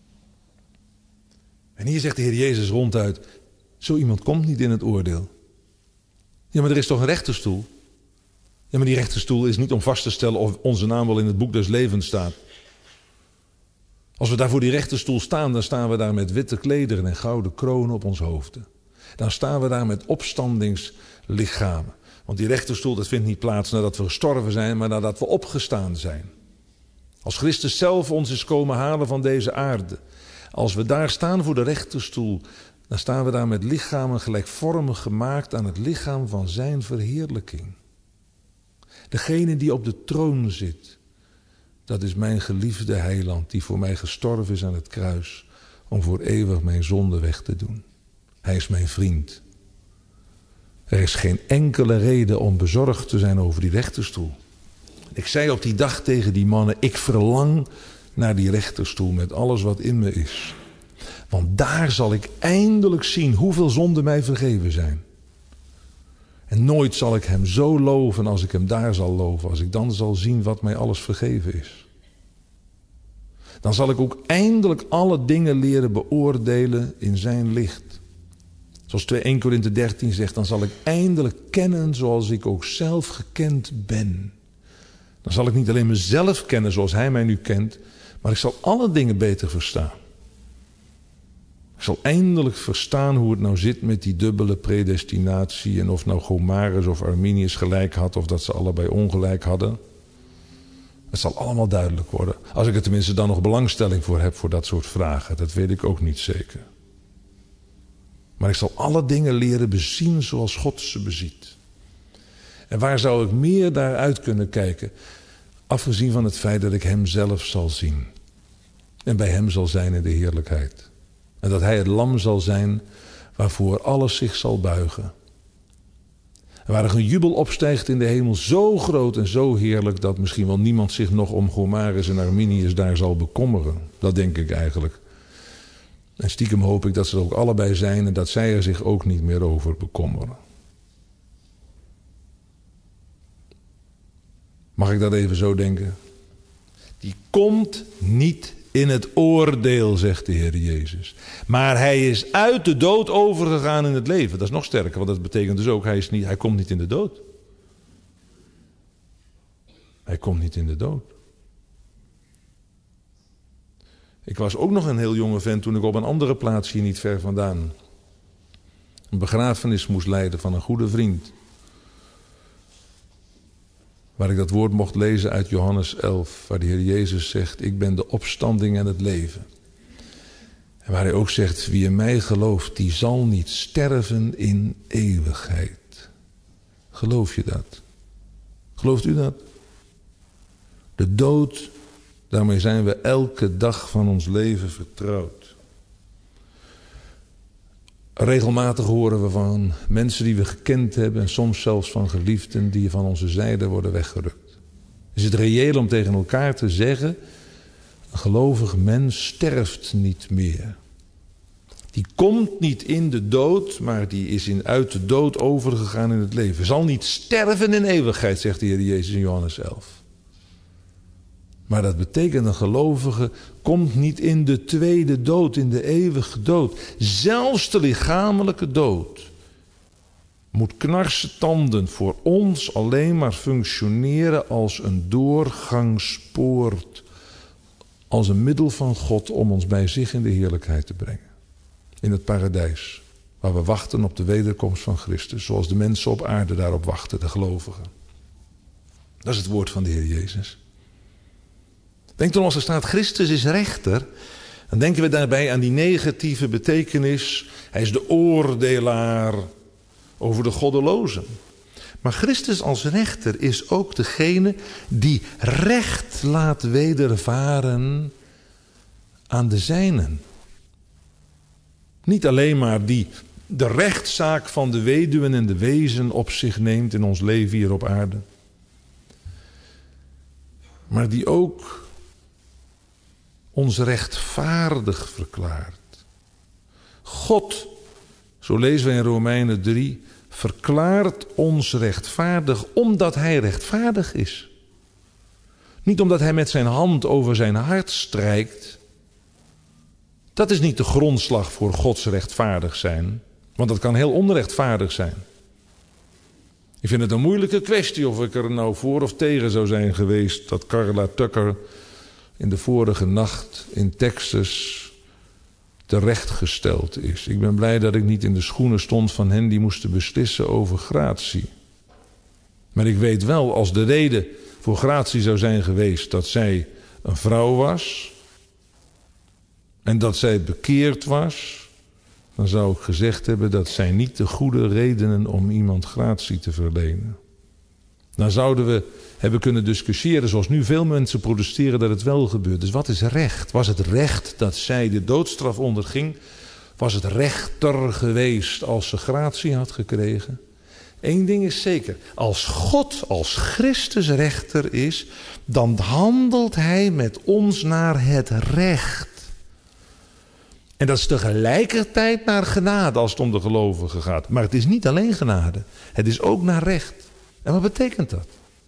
En hier zegt de Heer Jezus ronduit, zo iemand komt niet in het oordeel. Ja, maar er is toch een rechterstoel? Ja, maar die rechterstoel is niet om vast te stellen of onze naam wel in het boek des levens staat. Als we daar voor die rechterstoel staan, dan staan we daar met witte klederen en gouden kronen op ons hoofden. Dan staan we daar met opstandingslichamen. Want die rechterstoel, dat vindt niet plaats nadat we gestorven zijn, maar nadat we opgestaan zijn. Als Christus zelf ons is komen halen van deze aarde. Als we daar staan voor de rechterstoel, dan staan we daar met lichamen gelijkvormig gemaakt aan het lichaam van zijn verheerlijking. Degene die op de troon zit, dat is mijn geliefde heiland die voor mij gestorven is aan het kruis om voor eeuwig mijn zonde weg te doen. Hij is mijn vriend. Er is geen enkele reden om bezorgd te zijn over die rechterstoel. Ik zei op die dag tegen die mannen, ik verlang naar die rechterstoel met alles wat in me is. Want daar zal ik eindelijk zien hoeveel zonden mij vergeven zijn. En nooit zal ik hem zo loven als ik hem daar zal loven. Als ik dan zal zien wat mij alles vergeven is. Dan zal ik ook eindelijk alle dingen leren beoordelen in zijn licht. Zoals 1 Korinthe 13 zegt, dan zal ik eindelijk kennen zoals ik ook zelf gekend ben. Dan zal ik niet alleen mezelf kennen zoals hij mij nu kent, maar ik zal alle dingen beter verstaan. Ik zal eindelijk verstaan hoe het nou zit met die dubbele predestinatie en of nou Gomarus of Arminius gelijk had of dat ze allebei ongelijk hadden. Het zal allemaal duidelijk worden. Als ik er tenminste dan nog belangstelling voor heb voor dat soort vragen. Dat weet ik ook niet zeker. Maar ik zal alle dingen leren bezien zoals God ze beziet. En waar zou ik meer daaruit kunnen kijken? Afgezien van het feit dat ik hem zelf zal zien. En bij hem zal zijn in de heerlijkheid. En dat hij het lam zal zijn waarvoor alles zich zal buigen. En waar er een jubel opstijgt in de hemel zo groot en zo heerlijk dat misschien wel niemand zich nog om Gomarus en Arminius daar zal bekommeren. Dat denk ik eigenlijk. En stiekem hoop ik dat ze er ook allebei zijn en dat zij er zich ook niet meer over bekommeren. Mag ik dat even zo denken? Die komt niet in het oordeel, zegt de Heer Jezus. Maar hij is uit de dood overgegaan in het leven. Dat is nog sterker, want dat betekent dus ook, hij komt niet in de dood. Hij komt niet in de dood. Ik was ook nog een heel jonge vent toen ik op een andere plaats hier niet ver vandaan een begrafenis moest leiden van een goede vriend. Waar ik dat woord mocht lezen uit Johannes 11, waar de Heer Jezus zegt, ik ben de opstanding en het leven. En waar hij ook zegt, wie in mij gelooft, die zal niet sterven in eeuwigheid. Geloof je dat? Gelooft u dat? De dood, daarmee zijn we elke dag van ons leven vertrouwd. Regelmatig horen we van mensen die we gekend hebben en soms zelfs van geliefden die van onze zijde worden weggerukt. Is het reëel om tegen elkaar te zeggen, een gelovig mens sterft niet meer. Die komt niet in de dood, maar die is uit de dood overgegaan in het leven. Zal niet sterven in eeuwigheid, zegt de Heer Jezus in Johannes 11. Maar dat betekent een gelovige komt niet in de tweede dood, in de eeuwige dood. Zelfs de lichamelijke dood moet knarsetanden voor ons alleen maar functioneren als een doorgangspoort. Als een middel van God om ons bij zich in de heerlijkheid te brengen. In het paradijs, waar we wachten op de wederkomst van Christus. Zoals de mensen op aarde daarop wachten, de gelovigen. Dat is het woord van de Heer Jezus. Denk dan als er staat Christus is rechter, dan denken we daarbij aan die negatieve betekenis. Hij is de oordelaar over de goddelozen. Maar Christus als rechter is ook degene die recht laat wedervaren aan de zijnen. Niet alleen maar die de rechtszaak van de weduwen en de wezen op zich neemt in ons leven hier op aarde. Maar die ook ons rechtvaardig verklaart. God, zo lezen we in Romeinen 3, verklaart ons rechtvaardig omdat hij rechtvaardig is. Niet omdat hij met zijn hand over zijn hart strijkt. Dat is niet de grondslag voor Gods rechtvaardig zijn. Want dat kan heel onrechtvaardig zijn. Ik vind het een moeilijke kwestie of ik er nou voor of tegen zou zijn geweest dat Carla Tucker in de vorige nacht in Texas terechtgesteld is. Ik ben blij dat ik niet in de schoenen stond van hen die moesten beslissen over gratie. Maar ik weet wel, als de reden voor gratie zou zijn geweest dat zij een vrouw was en dat zij bekeerd was, dan zou ik gezegd hebben dat zijn niet de goede redenen om iemand gratie te verlenen. Dan zouden we hebben kunnen discussiëren zoals nu veel mensen protesteren dat het wel gebeurt. Dus wat is recht? Was het recht dat zij de doodstraf onderging? Was het rechter geweest als ze gratie had gekregen? Eén ding is zeker. Als God, als Christus rechter is, dan handelt hij met ons naar het recht. En dat is tegelijkertijd naar genade als het om de gelovigen gaat. Maar het is niet alleen genade. Het is ook naar recht. En wat betekent dat?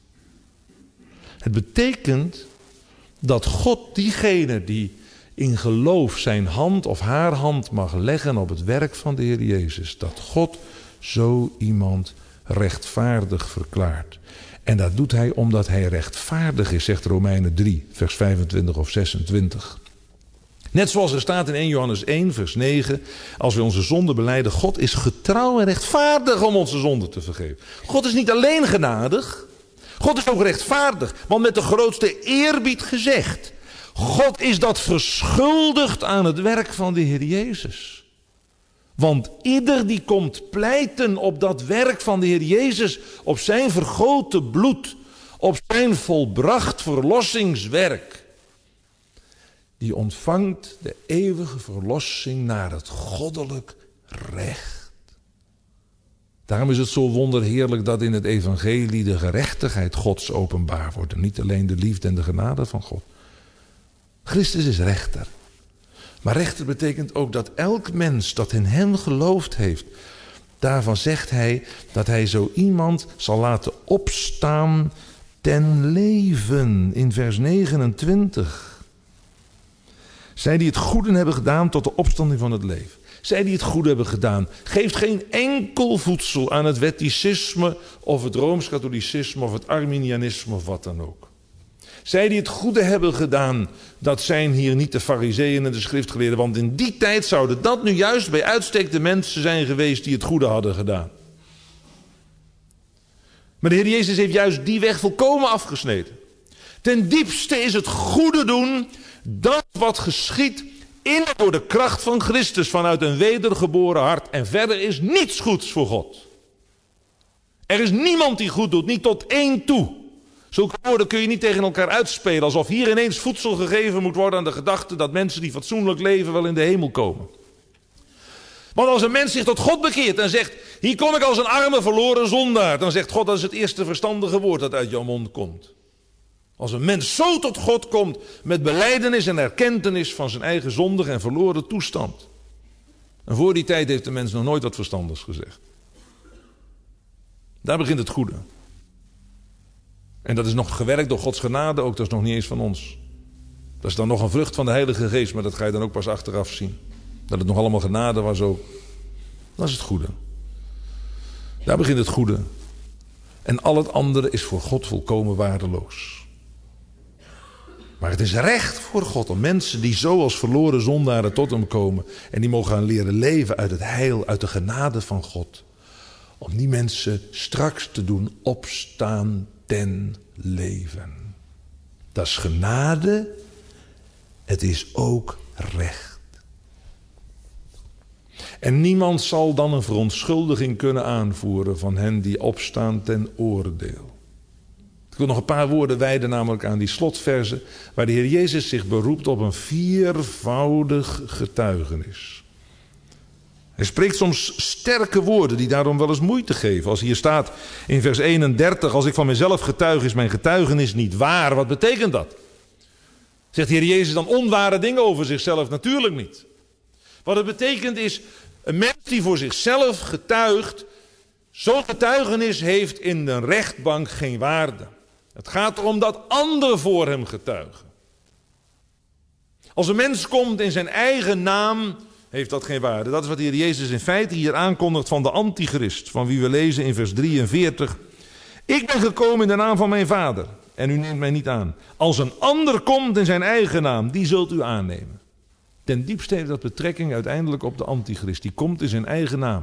Het betekent dat God diegene die in geloof zijn hand of haar hand mag leggen op het werk van de Heer Jezus. Dat God zo iemand rechtvaardig verklaart. En dat doet hij omdat hij rechtvaardig is, zegt Romeinen 3, vers 25 of 26. Net zoals er staat in 1 Johannes 1, vers 9. Als we onze zonden belijden, God is getrouw en rechtvaardig om onze zonden te vergeven. God is niet alleen genadig. God is ook rechtvaardig. Want met de grootste eerbied gezegd. God is dat verschuldigd aan het werk van de Heer Jezus. Want ieder die komt pleiten op dat werk van de Heer Jezus, op zijn vergoten bloed, op zijn volbracht verlossingswerk, die ontvangt de eeuwige verlossing naar het goddelijk recht. Daarom is het zo wonderheerlijk dat in het evangelie de gerechtigheid Gods openbaar wordt. En niet alleen de liefde en de genade van God. Christus is rechter. Maar rechter betekent ook dat elk mens dat in hem geloofd heeft, daarvan zegt hij dat hij zo iemand zal laten opstaan ten leven. In vers 29. Zij die het goede hebben gedaan tot de opstanding van het leven. Zij die het goede hebben gedaan. Geeft geen enkel voedsel aan het wetticisme of het Rooms-katholicisme of het Arminianisme of wat dan ook. Zij die het goede hebben gedaan, dat zijn hier niet de farizeeën en de schriftgeleerden. Want in die tijd zouden dat nu juist bij uitstek de mensen zijn geweest die het goede hadden gedaan. Maar de Heer Jezus heeft juist die weg volkomen afgesneden. Ten diepste is het goede doen dat wat geschiet in door de kracht van Christus vanuit een wedergeboren hart. En verder is niets goeds voor God. Er is niemand die goed doet, niet tot één toe. Zulke woorden kun je niet tegen elkaar uitspelen, alsof hier ineens voedsel gegeven moet worden aan de gedachte dat mensen die fatsoenlijk leven wel in de hemel komen. Want als een mens zich tot God bekeert en zegt, hier kom ik als een arme verloren zondaar, dan zegt God, dat is het eerste verstandige woord dat uit jouw mond komt. Als een mens zo tot God komt met belijdenis en erkentenis van zijn eigen zondige en verloren toestand. En voor die tijd heeft de mens nog nooit wat verstandigs gezegd. Daar begint het goede. En dat is nog gewerkt door Gods genade ook, dat is nog niet eens van ons. Dat is dan nog een vrucht van de Heilige Geest, maar dat ga je dan ook pas achteraf zien. Dat het nog allemaal genade was ook. Dat is het goede. Daar begint het goede. En al het andere is voor God volkomen waardeloos. Maar het is recht voor God om mensen die zo als verloren zondaren tot hem komen en die mogen gaan leren leven uit het heil, uit de genade van God. Om die mensen straks te doen opstaan ten leven. Dat is genade. Het is ook recht. En niemand zal dan een verontschuldiging kunnen aanvoeren van hen die opstaan ten oordeel. Ik wil nog een paar woorden wijden namelijk aan die slotverzen waar de Heer Jezus zich beroept op een viervoudig getuigenis. Hij spreekt soms sterke woorden die daarom wel eens moeite geven. Als hier staat in vers 31, als ik van mezelf getuig is mijn getuigenis niet waar. Wat betekent dat? Zegt de Heer Jezus dan onware dingen over zichzelf? Natuurlijk niet. Wat het betekent is, een mens die voor zichzelf getuigt, zo'n getuigenis heeft in de rechtbank geen waarde. Het gaat erom dat anderen voor hem getuigen. Als een mens komt in zijn eigen naam, heeft dat geen waarde. Dat is wat de Heer Jezus in feite hier aankondigt van de antichrist, van wie we lezen in vers 43. Ik ben gekomen in de naam van mijn Vader en u neemt mij niet aan. Als een ander komt in zijn eigen naam, die zult u aannemen. Ten diepste heeft dat betrekking uiteindelijk op de antichrist. Die komt in zijn eigen naam.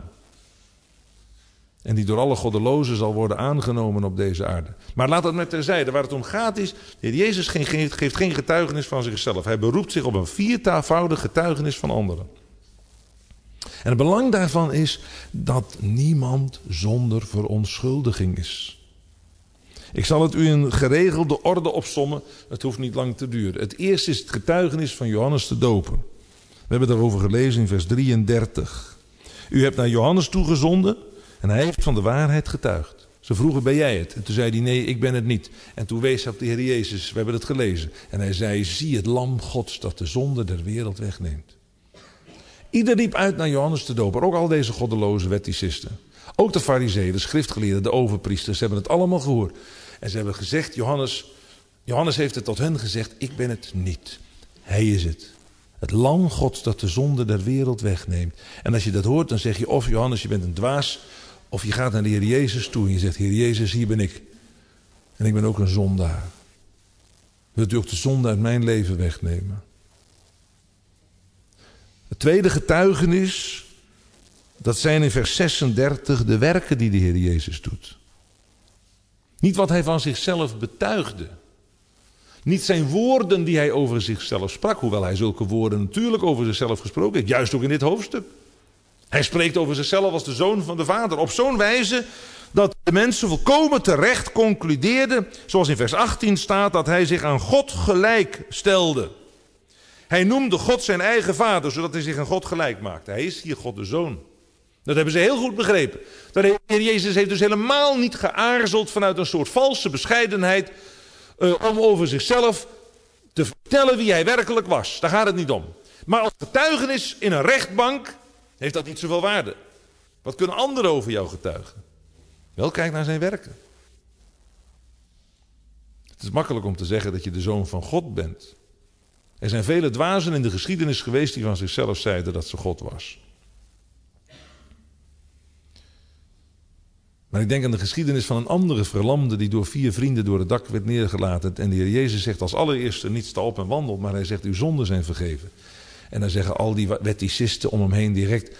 En die door alle goddelozen zal worden aangenomen op deze aarde. Maar laat dat met terzijde. Waar het om gaat is, de Heer Jezus geeft geen getuigenis van zichzelf. Hij beroept zich op een viervoudig getuigenis van anderen. En het belang daarvan is dat niemand zonder verontschuldiging is. Ik zal het u in geregelde orde opsommen. Het hoeft niet lang te duren. Het eerste is het getuigenis van Johannes de Doper. We hebben daarover gelezen in vers 33. U hebt naar Johannes toegezonden en hij heeft van de waarheid getuigd. Ze vroegen, ben jij het? En toen zei hij, nee, ik ben het niet. En toen wees hij op de Heer Jezus, we hebben het gelezen. En hij zei, zie het lam Gods dat de zonde der wereld wegneemt. Ieder riep uit naar Johannes de Doper, ook al deze goddeloze wetticisten. Ook de farizeeën, de schriftgeleerden, de overpriesters, hebben het allemaal gehoord. En ze hebben gezegd, Johannes heeft het tot hen gezegd, ik ben het niet. Hij is het. Het lam Gods dat de zonde der wereld wegneemt. En als je dat hoort, dan zeg je of Johannes, je bent een dwaas. Of je gaat naar de Heer Jezus toe en je zegt, Heer Jezus, hier ben ik. En ik ben ook een zondaar. Wilt u ook de zonde uit mijn leven wegnemen? Het tweede getuigenis, dat zijn in vers 36 de werken die de Heer Jezus doet. Niet wat hij van zichzelf betuigde. Niet zijn woorden die hij over zichzelf sprak, hoewel hij zulke woorden natuurlijk over zichzelf gesproken heeft, juist ook in dit hoofdstuk. Hij spreekt over zichzelf als de zoon van de Vader, op zo'n wijze dat de mensen volkomen terecht concludeerden, zoals in vers 18 staat, dat hij zich aan God gelijk stelde. Hij noemde God zijn eigen Vader, zodat hij zich aan God gelijk maakte. Hij is hier God de Zoon. Dat hebben ze heel goed begrepen. De Heer Jezus heeft dus helemaal niet geaarzeld vanuit een soort valse bescheidenheid om over zichzelf te vertellen wie hij werkelijk was. Daar gaat het niet om. Maar als getuigenis in een rechtbank heeft dat niet zoveel waarde. Wat kunnen anderen over jou getuigen? Wel, kijk naar zijn werken. Het is makkelijk om te zeggen dat je de zoon van God bent. Er zijn vele dwazen in de geschiedenis geweest die van zichzelf zeiden dat ze God was. Maar ik denk aan de geschiedenis van een andere verlamde die door 4 vrienden door het dak werd neergelaten. En de Heer Jezus zegt als allereerste niet sta op en wandel, maar hij zegt uw zonden zijn vergeven. En dan zeggen al die wetticisten om hem heen direct,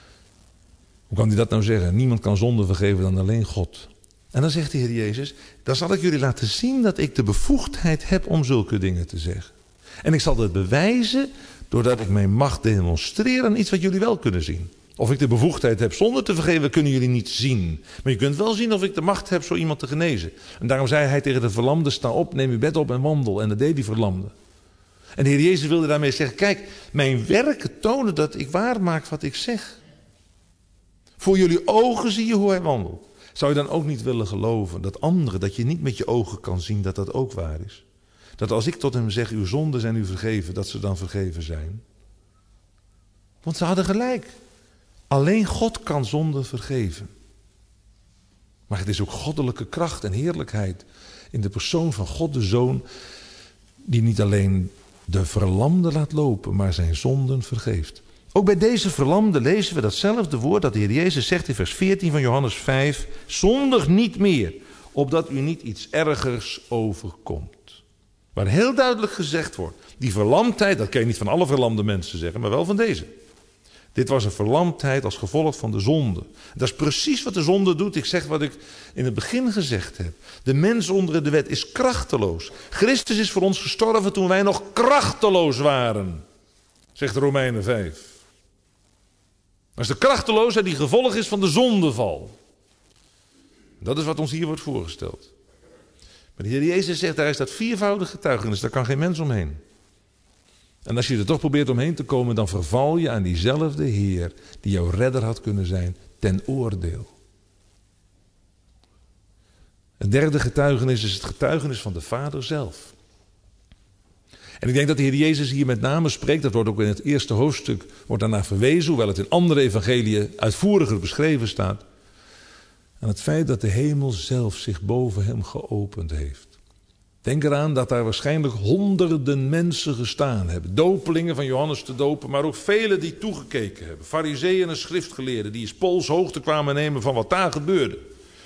hoe kan hij dat nou zeggen? Niemand kan zonde vergeven dan alleen God. En dan zegt de Heer Jezus, dan zal ik jullie laten zien dat ik de bevoegdheid heb om zulke dingen te zeggen. En ik zal dat bewijzen doordat ik mijn macht demonstreer aan iets wat jullie wel kunnen zien. Of ik de bevoegdheid heb zonde te vergeven, kunnen jullie niet zien. Maar je kunt wel zien of ik de macht heb zo iemand te genezen. En daarom zei hij tegen de verlamde, sta op, neem uw bed op en wandel. En dat deed die verlamde. En de Heer Jezus wilde daarmee zeggen, kijk, mijn werken tonen dat ik waarmaak wat ik zeg. Voor jullie ogen zie je hoe hij wandelt. Zou je dan ook niet willen geloven dat anderen, dat je niet met je ogen kan zien dat dat ook waar is? Dat als ik tot hem zeg, uw zonden zijn u vergeven, dat ze dan vergeven zijn? Want ze hadden gelijk. Alleen God kan zonde vergeven. Maar het is ook goddelijke kracht en heerlijkheid in de persoon van God de Zoon, die niet alleen de verlamde laat lopen, maar zijn zonden vergeeft. Ook bij deze verlamde lezen we datzelfde woord dat de Heer Jezus zegt in vers 14 van Johannes 5. Zondig niet meer, opdat u niet iets ergers overkomt. Waar heel duidelijk gezegd wordt, die verlamdheid, dat kan je niet van alle verlamde mensen zeggen, maar wel van deze. Dit was een verlamdheid als gevolg van de zonde. Dat is precies wat de zonde doet. Ik zeg wat ik in het begin gezegd heb. De mens onder de wet is krachteloos. Christus is voor ons gestorven toen wij nog krachteloos waren. Zegt Romeinen 5. Dat is de krachteloosheid die gevolg is van de zondeval. Dat is wat ons hier wordt voorgesteld. Maar de Heer Jezus zegt, daar is dat viervoudige getuigenis. Daar kan geen mens omheen. En als je er toch probeert omheen te komen, dan verval je aan diezelfde Heer die jouw redder had kunnen zijn ten oordeel. Het derde getuigenis is het getuigenis van de Vader zelf. En ik denk dat de Heer Jezus hier met name spreekt, dat wordt ook in het eerste hoofdstuk wordt daarna verwezen, hoewel het in andere evangeliën uitvoeriger beschreven staat, aan het feit dat de hemel zelf zich boven hem geopend heeft. Denk eraan dat daar waarschijnlijk honderden mensen gestaan hebben. Dopelingen van Johannes te dopen, maar ook velen die toegekeken hebben. Farizeeën en schriftgeleerden die eens polshoogte kwamen nemen van wat daar gebeurde.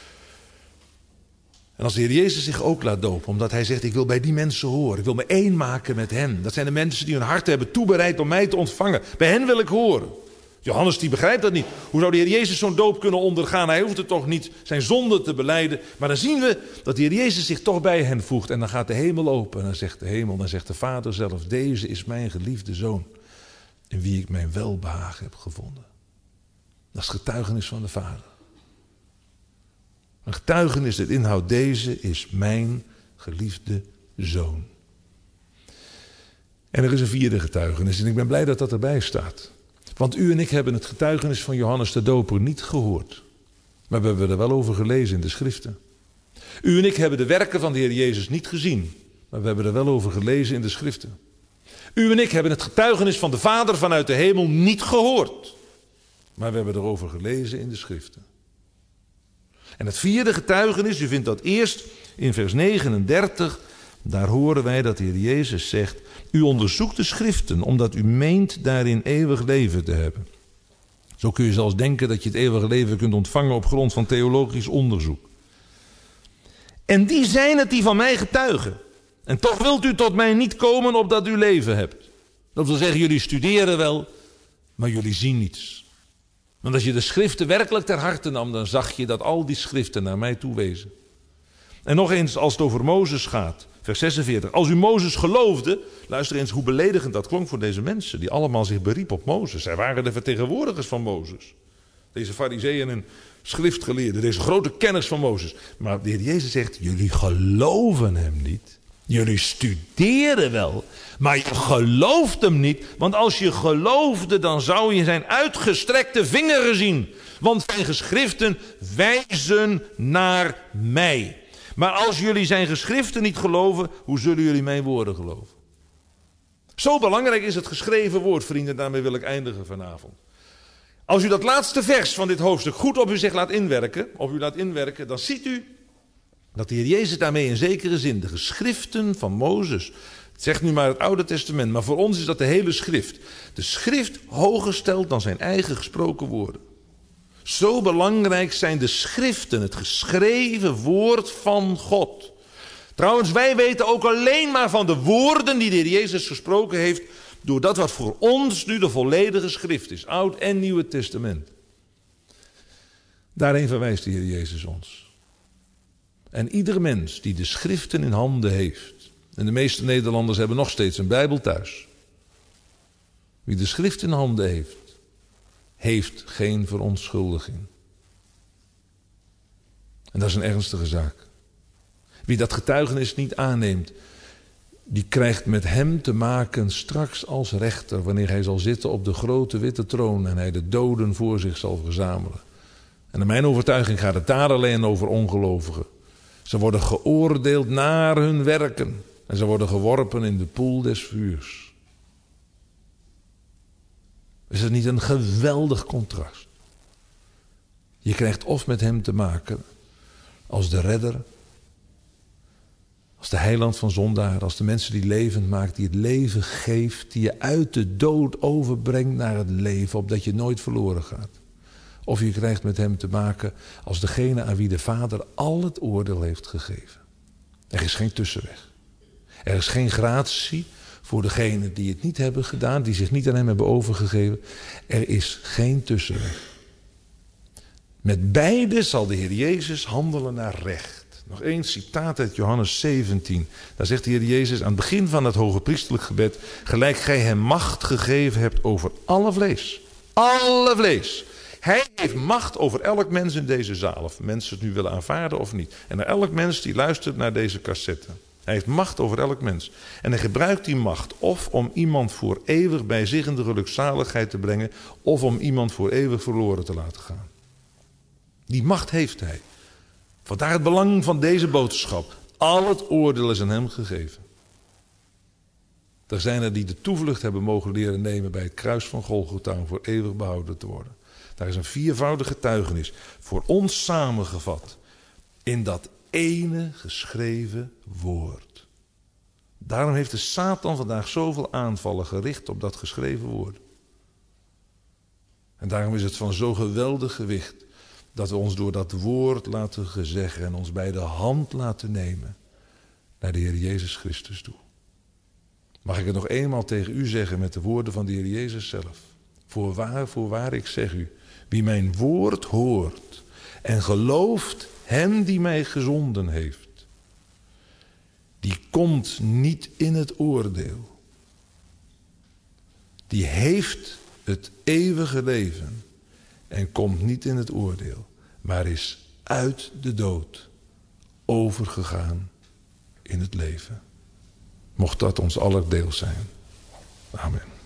En als de Heer Jezus zich ook laat dopen, omdat hij zegt, ik wil bij die mensen horen. Ik wil me één maken met hen. Dat zijn de mensen die hun hart hebben toebereid om mij te ontvangen. Bij hen wil ik horen. Johannes die begrijpt dat niet. Hoe zou de Heer Jezus zo'n doop kunnen ondergaan? Hij hoeft het toch niet zijn zonde te belijden. Maar dan zien we dat de Heer Jezus zich toch bij hen voegt. En dan gaat de hemel open. En dan zegt de hemel, dan zegt de Vader zelf, deze is mijn geliefde Zoon. In wie ik mijn welbehagen heb gevonden. Dat is het getuigenis van de Vader. Een getuigenis dat inhoudt, deze is mijn geliefde Zoon. En er is een vierde getuigenis en ik ben blij dat dat erbij staat. Want u en ik hebben het getuigenis van Johannes de Doper niet gehoord. Maar we hebben er wel over gelezen in de schriften. U en ik hebben de werken van de Heer Jezus niet gezien. Maar we hebben er wel over gelezen in de schriften. U en ik hebben het getuigenis van de Vader vanuit de hemel niet gehoord. Maar we hebben erover gelezen in de schriften. En het vierde getuigenis, u vindt dat eerst in vers 39. Daar horen wij dat de Heer Jezus zegt, u onderzoekt de schriften omdat u meent daarin eeuwig leven te hebben. Zo kun je zelfs denken dat je het eeuwige leven kunt ontvangen op grond van theologisch onderzoek. En die zijn het die van mij getuigen. En toch wilt u tot mij niet komen opdat u leven hebt. Dat wil zeggen, jullie studeren wel, maar jullie zien niets. Want als je de schriften werkelijk ter harte nam, dan zag je dat al die schriften naar mij toe wezen. En nog eens, als het over Mozes gaat, vers 46. Als u Mozes geloofde, luister eens hoe beledigend dat klonk voor deze mensen, die allemaal zich beriepen op Mozes. Zij waren de vertegenwoordigers van Mozes. Deze farizeeën en schriftgeleerden, deze grote kenners van Mozes. Maar de Heer Jezus zegt, jullie geloven hem niet. Jullie studeren wel, maar je gelooft hem niet. Want als je geloofde, dan zou je zijn uitgestrekte vingeren zien. Want zijn geschriften wijzen naar mij. Maar als jullie zijn geschriften niet geloven, hoe zullen jullie mijn woorden geloven? Zo belangrijk is het geschreven woord, vrienden. Daarmee wil ik eindigen vanavond. Als u dat laatste vers van dit hoofdstuk goed op u zich laat inwerken, dan ziet u dat de Heer Jezus daarmee in zekere zin de geschriften van Mozes, het zegt nu maar het Oude Testament, maar voor ons is dat de hele schrift. De schrift hoger stelt dan zijn eigen gesproken woorden. Zo belangrijk zijn de schriften, het geschreven woord van God. Trouwens, wij weten ook alleen maar van de woorden die de Heer Jezus gesproken heeft, door dat wat voor ons nu de volledige schrift is, Oud en Nieuwe Testament. Daarheen verwijst de Heer Jezus ons. En ieder mens die de schriften in handen heeft, en de meeste Nederlanders hebben nog steeds een Bijbel thuis. Wie de schrift in handen heeft, heeft geen verontschuldiging. En dat is een ernstige zaak. Wie dat getuigenis niet aanneemt, die krijgt met hem te maken straks als rechter, wanneer hij zal zitten op de grote witte troon en hij de doden voor zich zal verzamelen. En naar mijn overtuiging gaat het daar alleen over ongelovigen. Ze worden geoordeeld naar hun werken en ze worden geworpen in de poel des vuurs. Is het niet een geweldig contrast? Je krijgt of met hem te maken als de redder, als de heiland van zondaren, als de mensen die levend maakt, die het leven geeft, die je uit de dood overbrengt naar het leven, opdat je nooit verloren gaat. Of je krijgt met hem te maken als degene aan wie de Vader al het oordeel heeft gegeven. Er is geen tussenweg. Er is geen gratie voor degenen die het niet hebben gedaan, die zich niet aan hem hebben overgegeven. Er is geen tussenweg. Met beide zal de Heer Jezus handelen naar recht. Nog één citaat uit Johannes 17. Daar zegt de Heer Jezus aan het begin van het hogepriesterlijk gebed: gelijk gij hem macht gegeven hebt over alle vlees. Alle vlees. Hij heeft macht over elk mens in deze zaal. Of mensen het nu willen aanvaarden of niet. En naar elk mens die luistert naar deze cassette. Hij heeft macht over elk mens. En hij gebruikt die macht of om iemand voor eeuwig bij zich in de gelukzaligheid te brengen, of om iemand voor eeuwig verloren te laten gaan. Die macht heeft hij. Vandaar het belang van deze boodschap. Al het oordeel is aan hem gegeven. Er zijn er die de toevlucht hebben mogen leren nemen bij het kruis van Golgotha om voor eeuwig behouden te worden. Daar is een viervoudig getuigenis voor ons samengevat in dat ene geschreven woord. Daarom heeft de Satan vandaag zoveel aanvallen gericht op dat geschreven woord. En daarom is het van zo geweldig gewicht dat we ons door dat woord laten gezeggen en ons bij de hand laten nemen naar de Heer Jezus Christus toe. Mag ik het nog eenmaal tegen u zeggen met de woorden van de Heer Jezus zelf? Voorwaar, ik zeg u, wie mijn woord hoort en gelooft hem die mij gezonden heeft, die komt niet in het oordeel. Die heeft het eeuwige leven en komt niet in het oordeel, maar is uit de dood overgegaan in het leven. Mocht dat ons aller deel zijn. Amen.